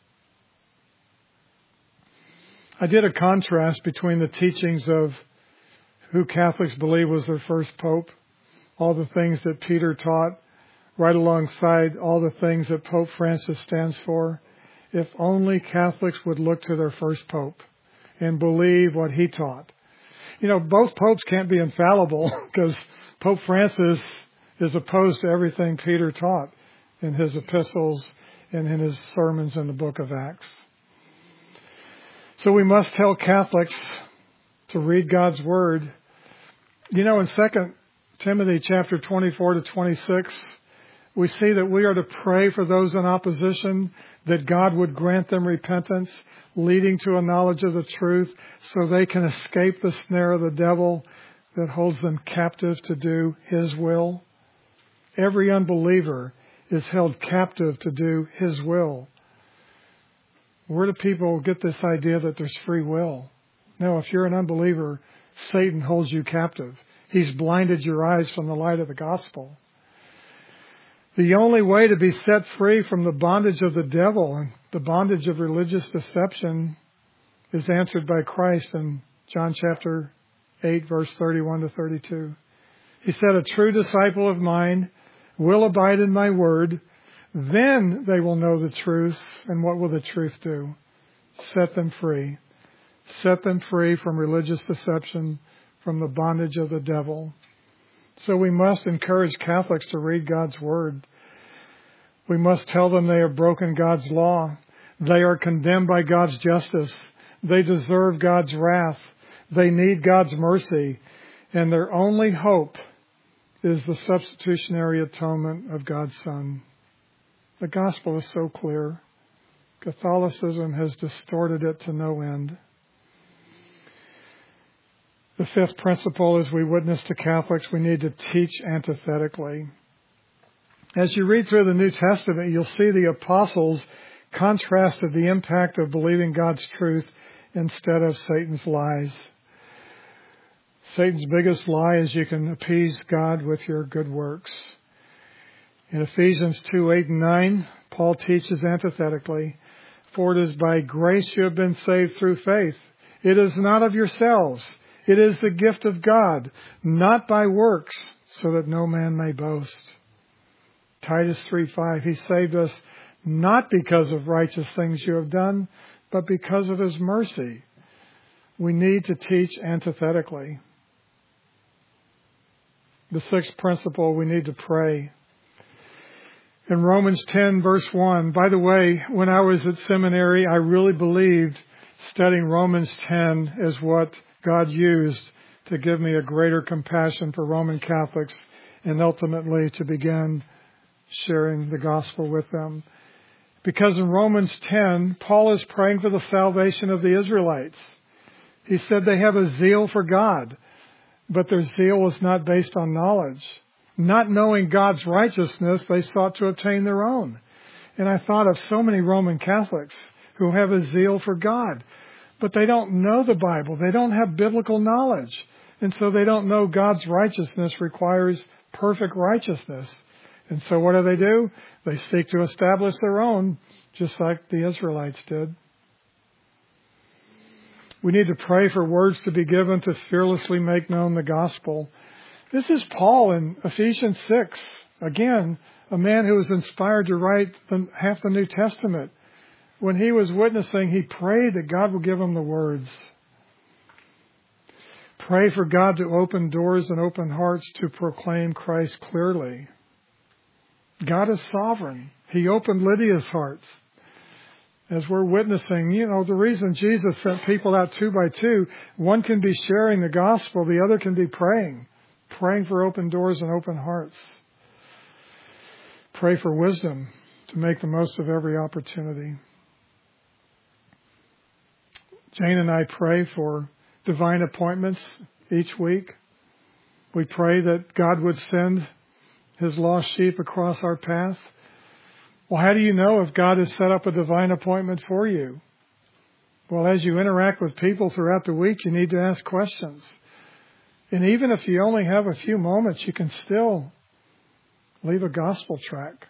I did a contrast between the teachings of who Catholics believe was their first pope, all the things that Peter taught, right alongside all the things that Pope Francis stands for. If only Catholics would look to their first pope and believe what he taught. You know, both popes can't be infallible because Pope Francis is opposed to everything Peter taught in his epistles and in his sermons in the book of Acts. So we must tell Catholics to read God's word. You know, in Second Timothy chapter twenty-four to twenty-six, we see that we are to pray for those in opposition, that God would grant them repentance, leading to a knowledge of the truth, so they can escape the snare of the devil that holds them captive to do his will. Every unbeliever is held captive to do his will. Where do people get this idea that there's free will? No, if you're an unbeliever, Satan holds you captive. He's blinded your eyes from the light of the gospel. The only way to be set free from the bondage of the devil and the bondage of religious deception is answered by Christ in John chapter eight, verse thirty-one to thirty-two. He said, a true disciple of mine will abide in my word. Then they will know the truth. And what will the truth do? Set them free. Set them free from religious deception, from the bondage of the devil. So we must encourage Catholics to read God's word. We must tell them they have broken God's law. They are condemned by God's justice. They deserve God's wrath. They need God's mercy. And their only hope is the substitutionary atonement of God's Son. The gospel is so clear. Catholicism has distorted it to no end. The fifth principle is we witness to Catholics, we need to teach antithetically. As you read through the New Testament, you'll see the apostles contrasted the impact of believing God's truth instead of Satan's lies. Satan's biggest lie is you can appease God with your good works. In Ephesians two, eight and nine, Paul teaches antithetically, for it is by grace you have been saved through faith. It is not of yourselves. It is the gift of God, not by works, so that no man may boast. Titus three five, he saved us not because of righteous things you have done, but because of his mercy. We need to teach antithetically. The sixth principle, we need to pray. In Romans ten, verse one, by the way, when I was at seminary, I really believed studying Romans ten is what God used to give me a greater compassion for Roman Catholics and ultimately to begin sharing the gospel with them. Because in Romans ten, Paul is praying for the salvation of the Israelites. He said they have a zeal for God, but their zeal was not based on knowledge. Not knowing God's righteousness, they sought to obtain their own. And I thought of so many Roman Catholics who have a zeal for God, but they don't know the Bible. They don't have biblical knowledge. And so they don't know God's righteousness requires perfect righteousness. And so what do they do? They seek to establish their own, just like the Israelites did. We need to pray for words to be given to fearlessly make known the gospel. This is Paul in Ephesians six. Again, a man who was inspired to write the, half the New Testament. When he was witnessing, he prayed that God would give him the words. Pray for God to open doors and open hearts to proclaim Christ clearly. God is sovereign. He opened Lydia's hearts. As we're witnessing, you know, the reason Jesus sent people out two by two, one can be sharing the gospel, the other can be praying. Praying for open doors and open hearts. Pray for wisdom to make the most of every opportunity. Jane and I pray for divine appointments each week. We pray that God would send His lost sheep across our path. Well, how do you know if God has set up a divine appointment for you? Well, as you interact with people throughout the week, you need to ask questions. And even if you only have a few moments, you can still leave a gospel tract.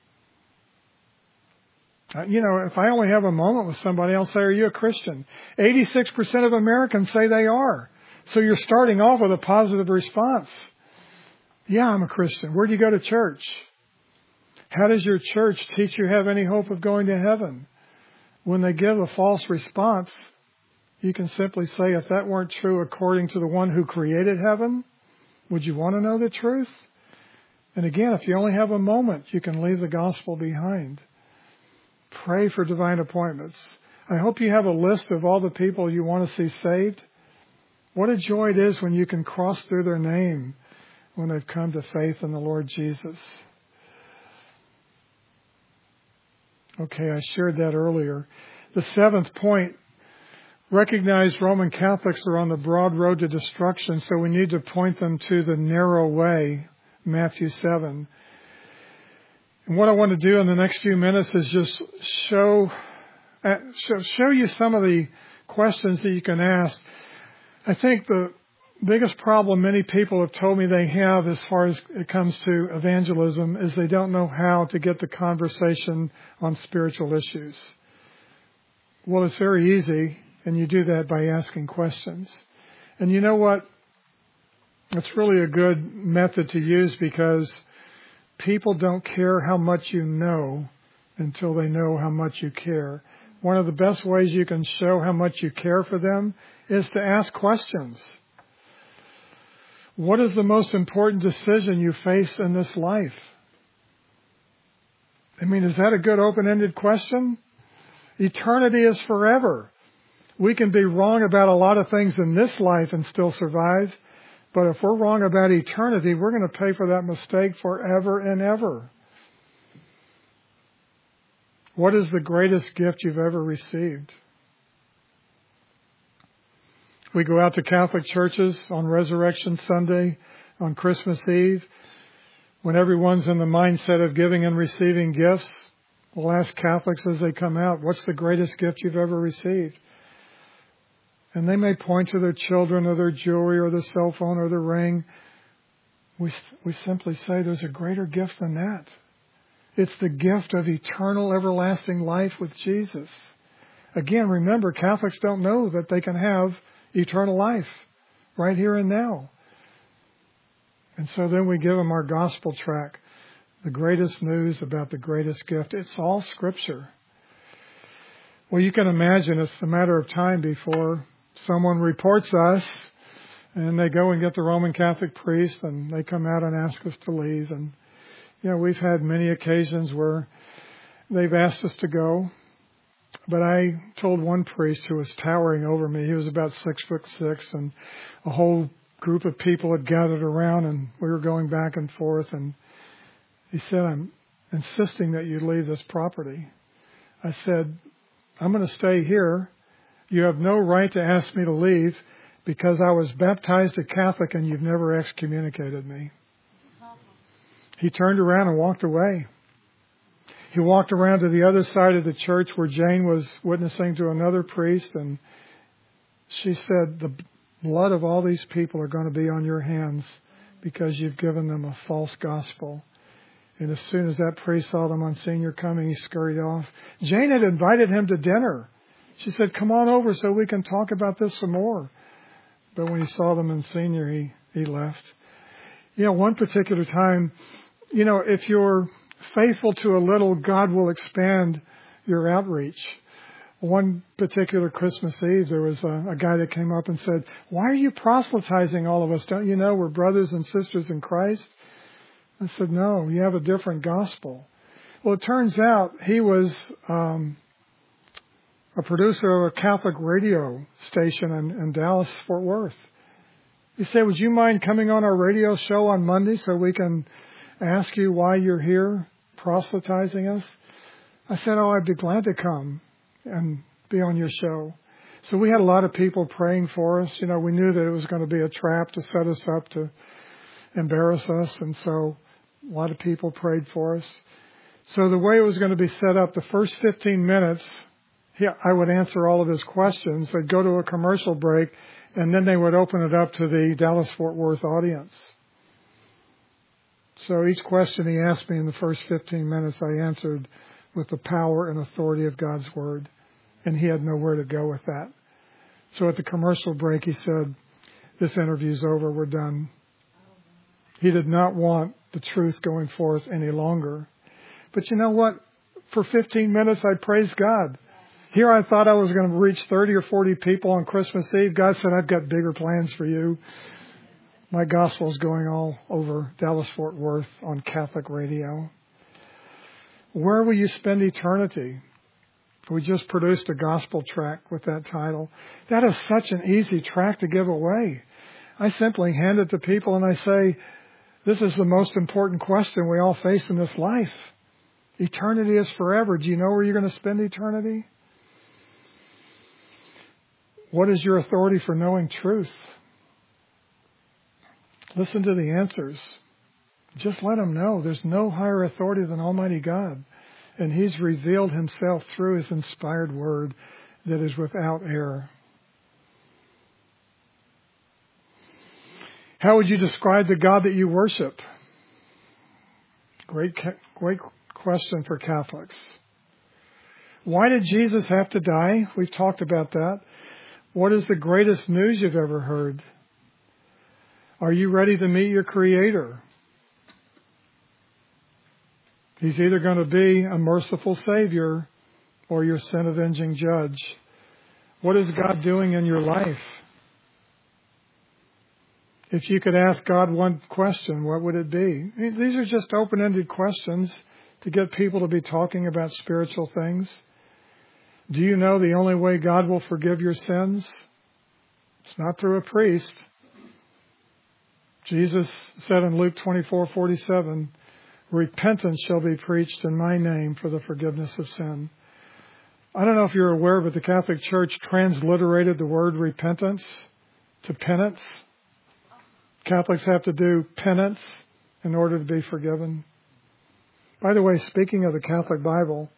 You know, if I only have a moment with somebody, I'll say, are you a Christian? eighty-six percent of Americans say they are. So you're starting off with a positive response. Yeah, I'm a Christian. Where do you go to church? How does your church teach you have any hope of going to heaven? When they give a false response, you can simply say, if that weren't true according to the one who created heaven, would you want to know the truth? And again, if you only have a moment, you can leave the gospel behind. Pray for divine appointments. I hope you have a list of all the people you want to see saved. What a joy it is when you can cross through their name when they've come to faith in the Lord Jesus. Okay, I shared that earlier. The seventh point, recognize Roman Catholics are on the broad road to destruction, so we need to point them to the narrow way, Matthew seven. And what I want to do in the next few minutes is just show, show, show you some of the questions that you can ask. I think the biggest problem many people have told me they have as far as it comes to evangelism is they don't know how to get the conversation on spiritual issues. Well, it's very easy, and you do that by asking questions. And you know what? It's really a good method to use because people don't care how much you know until they know how much you care. One of the best ways you can show how much you care for them is to ask questions. What is the most important decision you face in this life? I mean, is that a good open-ended question? Eternity is forever. We can be wrong about a lot of things in this life and still survive. But if we're wrong about eternity, we're going to pay for that mistake forever and ever. What is the greatest gift you've ever received? We go out to Catholic churches on Resurrection Sunday, on Christmas Eve. When everyone's in the mindset of giving and receiving gifts, we'll ask Catholics as they come out, what's the greatest gift you've ever received? And they may point to their children or their jewelry or their cell phone or their ring. We, we simply say there's a greater gift than that. It's the gift of eternal, everlasting life with Jesus. Again, remember, Catholics don't know that they can have eternal life right here and now. And so then we give them our gospel tract, the greatest news about the greatest gift. It's all Scripture. Well, you can imagine it's a matter of time before someone reports us And they go and get the Roman Catholic priest, and they come out and ask us to leave. And, you know, we've had many occasions where they've asked us to go. But I told one priest who was towering over me, he was about six foot six, and a whole group of people had gathered around, and we were going back and forth. And he said, I'm insisting that you leave this property. I said, I'm going to stay here. You have no right to ask me to leave because I was baptized a Catholic and you've never excommunicated me. He turned around and walked away. He walked around to the other side of the church where Jane was witnessing to another priest, and she said, the blood of all these people are going to be on your hands because you've given them a false gospel. And as soon as that priest saw the Monsignor coming, he scurried off. Jane had invited him to dinner. She said, come on over so we can talk about this some more. But when he saw the Monsignor, he, he left. You know, one particular time, you know, if you're faithful to a little, God will expand your outreach. One particular Christmas Eve, there was a, a guy that came up and said, why are you proselytizing all of us? Don't you know we're brothers and sisters in Christ? I said, no, you have a different gospel. Well, it turns out he was um, a producer of a Catholic radio station in, in Dallas, Fort Worth. He said, would you mind coming on our radio show on Monday so we can ask you why you're here proselytizing us? I said, oh, I'd be glad to come and be on your show. So we had a lot of people praying for us. You know, we knew that it was going to be a trap to set us up to embarrass us. And so a lot of people prayed for us. So the way it was going to be set up, the first fifteen minutes, he, I would answer all of his questions. They'd go to a commercial break, and then they would open it up to the Dallas-Fort Worth audience. So each question he asked me in the first fifteen minutes, I answered with the power and authority of God's Word. And he had nowhere to go with that. So at the commercial break, he said, this interview's over, we're done. He did not want the truth going forth any longer. But you know what? For fifteen minutes, I praised God. Here I thought I was going to reach thirty or forty people on Christmas Eve. God said, I've got bigger plans for you. My gospel is going all over Dallas-Fort Worth on Catholic radio. Where will you spend eternity? We just produced a gospel tract with that title. That is such an easy tract to give away. I simply hand it to people and I say, this is the most important question we all face in this life. Eternity is forever. Do you know where you're going to spend eternity? What is your authority for knowing truth? Listen to the answers. Just let them know. There's no higher authority than Almighty God. And He's revealed Himself through His inspired word that is without error. How would you describe the God that you worship? Great, great question for Catholics. Why did Jesus have to die? We've talked about that. What is the greatest news you've ever heard? Are you ready to meet your Creator? He's either going to be a merciful Savior or your sin-avenging judge. What is God doing in your life? If you could ask God one question, what would it be? These are just open-ended questions to get people to be talking about spiritual things. Do you know the only way God will forgive your sins? It's not through a priest. Jesus said in Luke twenty-four forty-seven, repentance shall be preached in my name for the forgiveness of sin. I don't know if you're aware, but the Catholic Church transliterated the word repentance to penance. Catholics have to do penance in order to be forgiven. By the way, speaking of the Catholic Bible,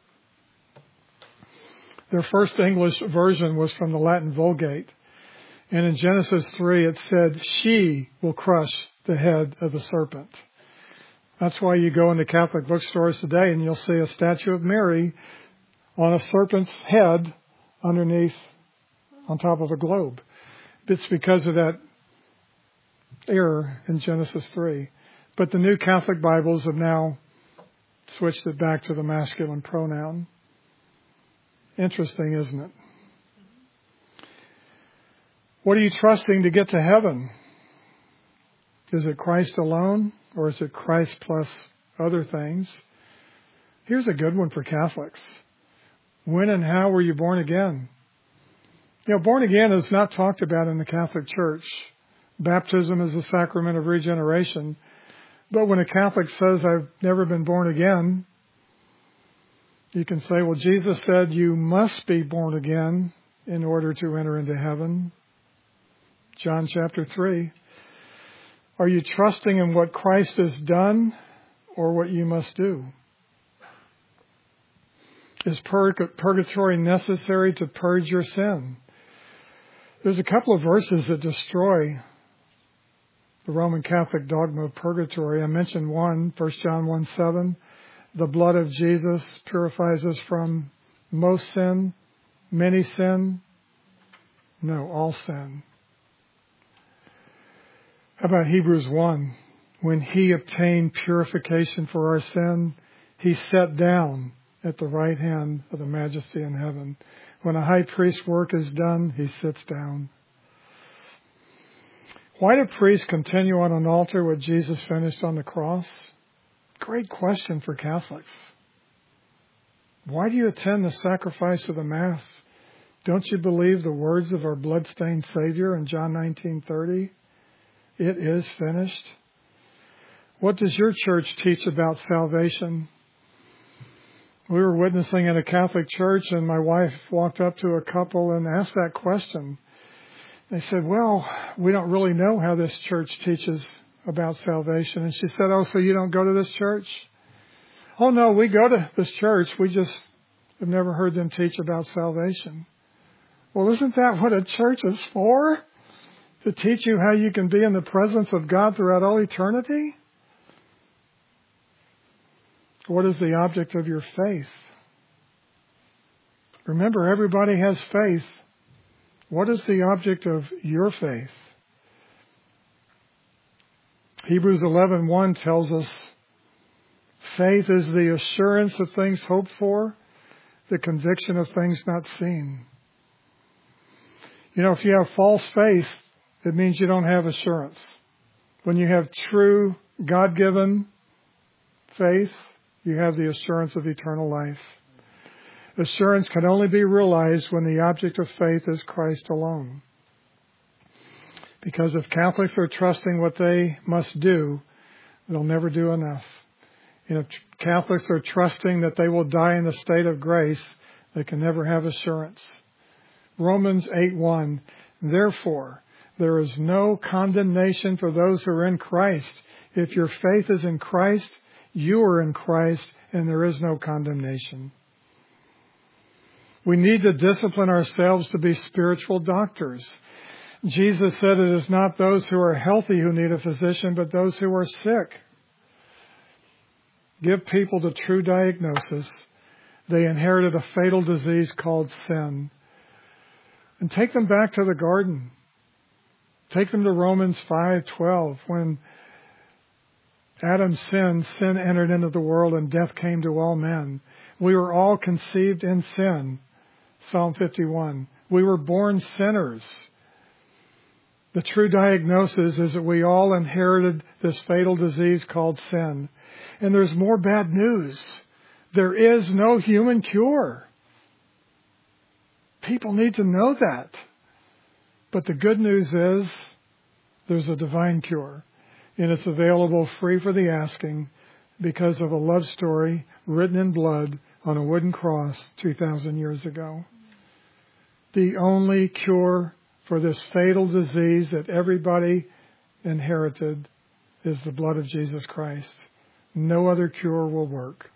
their first English version was from the Latin Vulgate. And in Genesis three, it said, she will crush the head of the serpent. That's why you go into Catholic bookstores today and you'll see a statue of Mary on a serpent's head underneath, on top of a globe. It's because of that error in Genesis three. But the new Catholic Bibles have now switched it back to the masculine pronoun. Interesting, isn't it? What are you trusting to get to heaven? Is it Christ alone, or is it Christ plus other things? Here's a good one for Catholics. When and how were you born again? You know, born again is not talked about in the Catholic Church. Baptism is a sacrament of regeneration. But when a Catholic says, I've never been born again, you can say, well, Jesus said you must be born again in order to enter into heaven. John chapter three. Are you trusting in what Christ has done or what you must do? Is purg- purgatory necessary to purge your sin? There's a couple of verses that destroy the Roman Catholic dogma of purgatory. I mentioned one, First John one seven. The blood of Jesus purifies us from most sin, many sin. No, all sin. How about Hebrews one? When he obtained purification for our sin, he sat down at the right hand of the Majesty in heaven. When a high priest's work is done, he sits down. Why do priests continue on an altar what Jesus finished on the cross? Great question for Catholics. Why do you attend the sacrifice of the Mass? Don't you believe the words of our blood-stained Savior in John nineteen thirty? It is finished. What does your church teach about salvation? We were witnessing in a Catholic church, and my wife walked up to a couple and asked that question. They said, well, we don't really know how this church teaches about salvation. And she said, oh, so you don't go to this church? Oh, no, we go to this church. We just have never heard them teach about salvation. Well, isn't that what a church is for? To teach you how you can be in the presence of God throughout all eternity? What is the object of your faith? Remember, everybody has faith. What is the object of your faith? Hebrews eleven one tells us, faith is the assurance of things hoped for, the conviction of things not seen. You know, if you have false faith, it means you don't have assurance. When you have true, God-given faith, you have the assurance of eternal life. Assurance can only be realized when the object of faith is Christ alone. Because if Catholics are trusting what they must do, they'll never do enough. And if Catholics are trusting that they will die in the state of grace, they can never have assurance. Romans eight one, therefore, there is no condemnation for those who are in Christ. If your faith is in Christ, you are in Christ, and there is no condemnation. We need to discipline ourselves to be spiritual doctors. Jesus said it is not those who are healthy who need a physician, but those who are sick. Give people the true diagnosis. They inherited a fatal disease called sin. And take them back to the garden. Take them to Romans five twelve. When Adam sinned, sin entered into the world and death came to all men. We were all conceived in sin. Psalm fifty-one. We were born sinners. The true diagnosis is that we all inherited this fatal disease called sin. And there's more bad news. There is no human cure. People need to know that. But the good news is there's a divine cure. And it's available free for the asking because of a love story written in blood on a wooden cross two thousand years ago. The only cure for this fatal disease that everybody inherited is the blood of Jesus Christ. No other cure will work.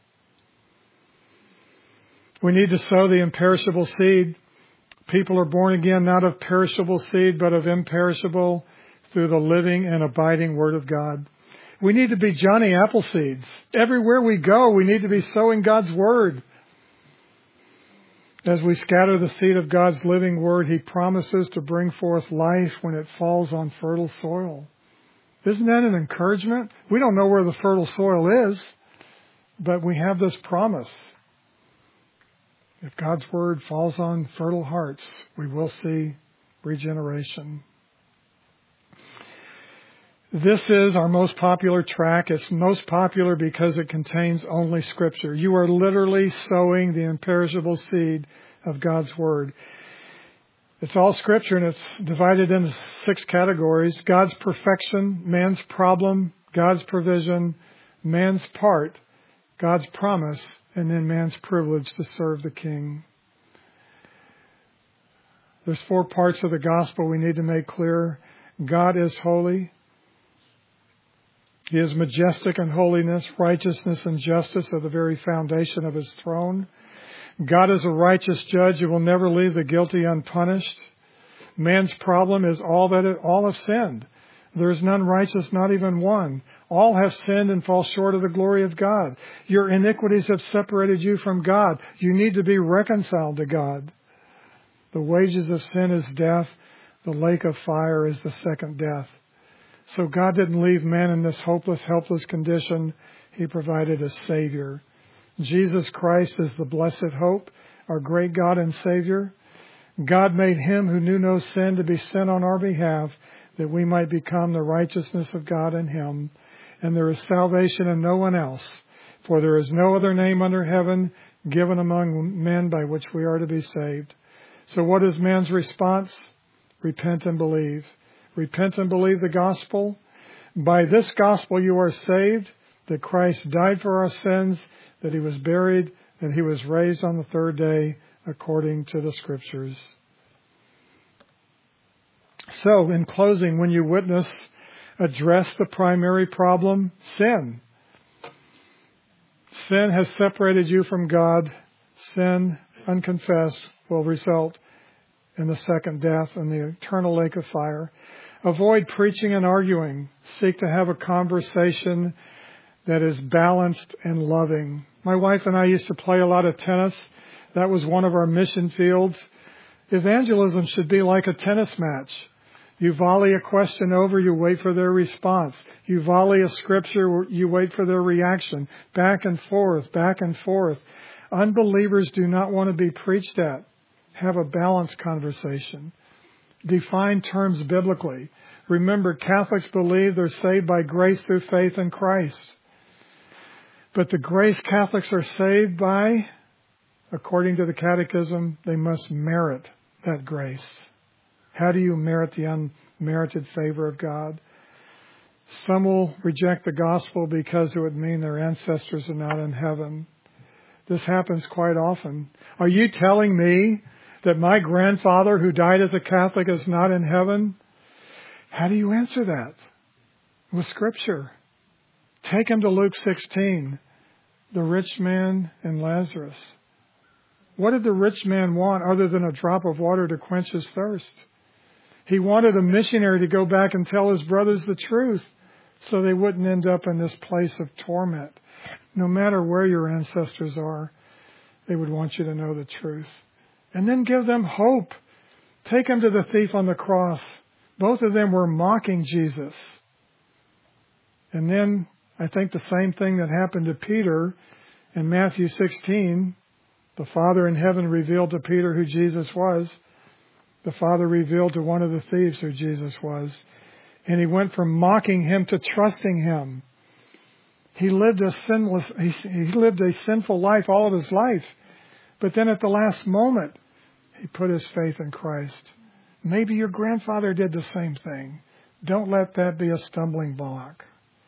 We need to sow the imperishable seed. People are born again not of perishable seed, but of imperishable through the living and abiding Word of God. We need to be Johnny Appleseeds. Everywhere we go, we need to be sowing God's Word. As we scatter the seed of God's living Word, He promises to bring forth life when it falls on fertile soil. Isn't that an encouragement? We don't know where the fertile soil is, but we have this promise. If God's Word falls on fertile hearts, we will see regeneration. This is our most popular track. It's most popular because it contains only Scripture. You are literally sowing the imperishable seed of God's Word. It's all Scripture, and it's divided into six categories: God's perfection, man's problem, God's provision, man's part, God's promise, and then man's privilege to serve the King. There's four parts of the gospel we need to make clear. God is holy. He is majestic in holiness. Righteousness and justice are the very foundation of His throne. God is a righteous judge who will never leave the guilty unpunished. Man's problem is all that it, all have sinned. There is none righteous, not even one. All have sinned and fall short of the glory of God. Your iniquities have separated you from God. You need to be reconciled to God. The wages of sin is death. The lake of fire is the second death. So God didn't leave man in this hopeless, helpless condition. He provided a Savior. Jesus Christ is the blessed hope, our great God and Savior. God made Him who knew no sin to be sin on our behalf, that we might become the righteousness of God in Him. And there is salvation in no one else, for there is no other name under heaven given among men by which we are to be saved. So what is man's response? Repent and believe. Repent and believe the gospel. By this gospel you are saved, that Christ died for our sins, that He was buried, that He was raised on the third day according to the Scriptures. So, in closing, when you witness, address the primary problem, sin. Sin has separated you from God. Sin, unconfessed, will result in the second death and the eternal lake of fire. Avoid preaching and arguing. Seek to have a conversation that is balanced and loving. My wife and I used to play a lot of tennis. That was one of our mission fields. Evangelism should be like a tennis match. You volley a question over, you wait for their response. You volley a scripture, you wait for their reaction. Back and forth, back and forth. Unbelievers do not want to be preached at. Have a balanced conversation. Define terms biblically. Remember, Catholics believe they're saved by grace through faith in Christ. But the grace Catholics are saved by, according to the Catechism, they must merit that grace. How do you merit the unmerited favor of God? Some will reject the gospel because it would mean their ancestors are not in heaven. This happens quite often. Are you telling me that my grandfather who died as a Catholic is not in heaven? How do you answer that? With Scripture. Take him to Luke sixteen, the rich man and Lazarus. What did the rich man want other than a drop of water to quench his thirst? He wanted a missionary to go back and tell his brothers the truth so they wouldn't end up in this place of torment. No matter where your ancestors are, they would want you to know the truth. And then give them hope. Take them to the thief on the cross. Both of them were mocking Jesus. And then I think the same thing that happened to Peter in Matthew sixteen. The Father in heaven revealed to Peter who Jesus was. The Father revealed to one of the thieves who Jesus was. And he went from mocking him to trusting him. He lived a sinless, he, he lived a sinful life all of his life. But then at the last moment, he put his faith in Christ. Maybe your grandfather did the same thing. Don't let that be a stumbling block.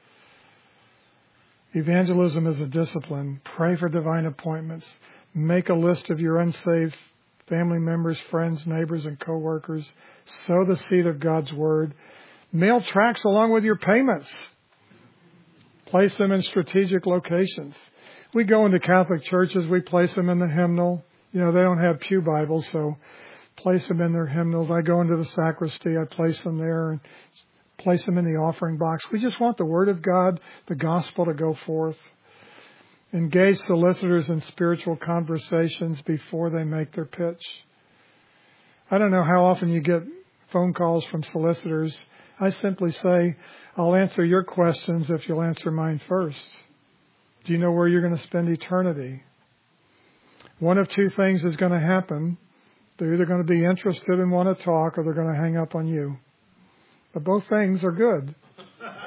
Evangelism is a discipline. Pray for divine appointments. Make a list of your unsaved family members, friends, neighbors, and co-workers. Sow the seed of God's Word. Mail tracts along with your payments. Place them in strategic locations. We go into Catholic churches, we place them in the hymnal. You know, they don't have pew Bibles, so place them in their hymnals. I go into the sacristy, I place them there and place them in the offering box. We just want the Word of God, the gospel to go forth. Engage solicitors in spiritual conversations before they make their pitch. I don't know how often you get phone calls from solicitors. I simply say, I'll answer your questions if you'll answer mine first. Do you know where you're going to spend eternity? One of two things is going to happen. They're either going to be interested and want to talk, or they're going to hang up on you. But both things are good.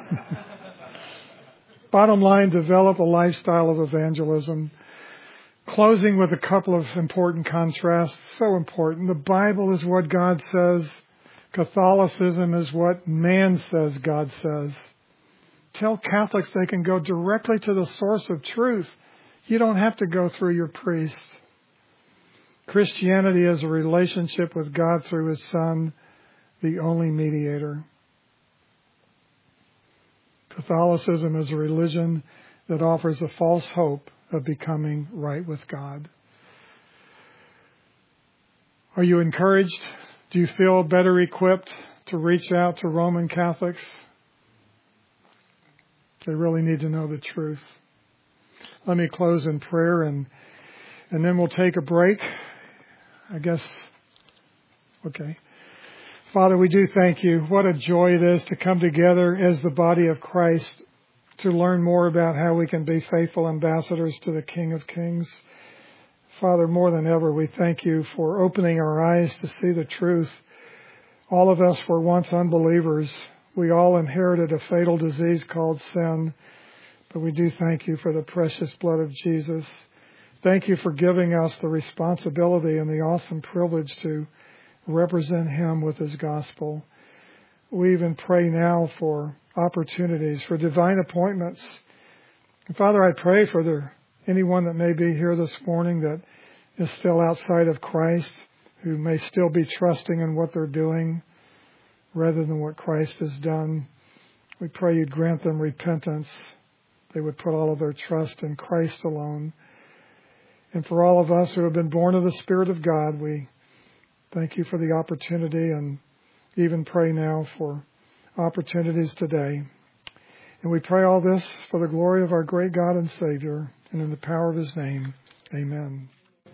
Bottom line, develop a lifestyle of evangelism. Closing with a couple of important contrasts. So important. The Bible is what God says. Catholicism is what man says God says. Tell Catholics they can go directly to the source of truth. You don't have to go through your priest. Christianity is a relationship with God through His Son, the only mediator. Catholicism is a religion that offers a false hope of becoming right with God. Are you encouraged? Do you feel better equipped to reach out to Roman Catholics? They really need to know the truth. Let me close in prayer and and then we'll take a break. I guess, okay. Father, we do thank you. What a joy it is to come together as the body of Christ to learn more about how we can be faithful ambassadors to the King of Kings. Father, more than ever, we thank you for opening our eyes to see the truth. All of us were once unbelievers. We all inherited a fatal disease called sin. But we do thank you for the precious blood of Jesus. Thank you for giving us the responsibility and the awesome privilege to represent Him with His gospel. We even pray now for opportunities, for divine appointments. And Father, I pray for the, anyone that may be here this morning that is still outside of Christ, who may still be trusting in what they're doing rather than what Christ has done. We pray you'd grant them repentance. They would put all of their trust in Christ alone. And for all of us who have been born of the Spirit of God, we thank you for the opportunity and even pray now for opportunities today. And we pray all this for the glory of our great God and Savior and in the power of His name. Amen.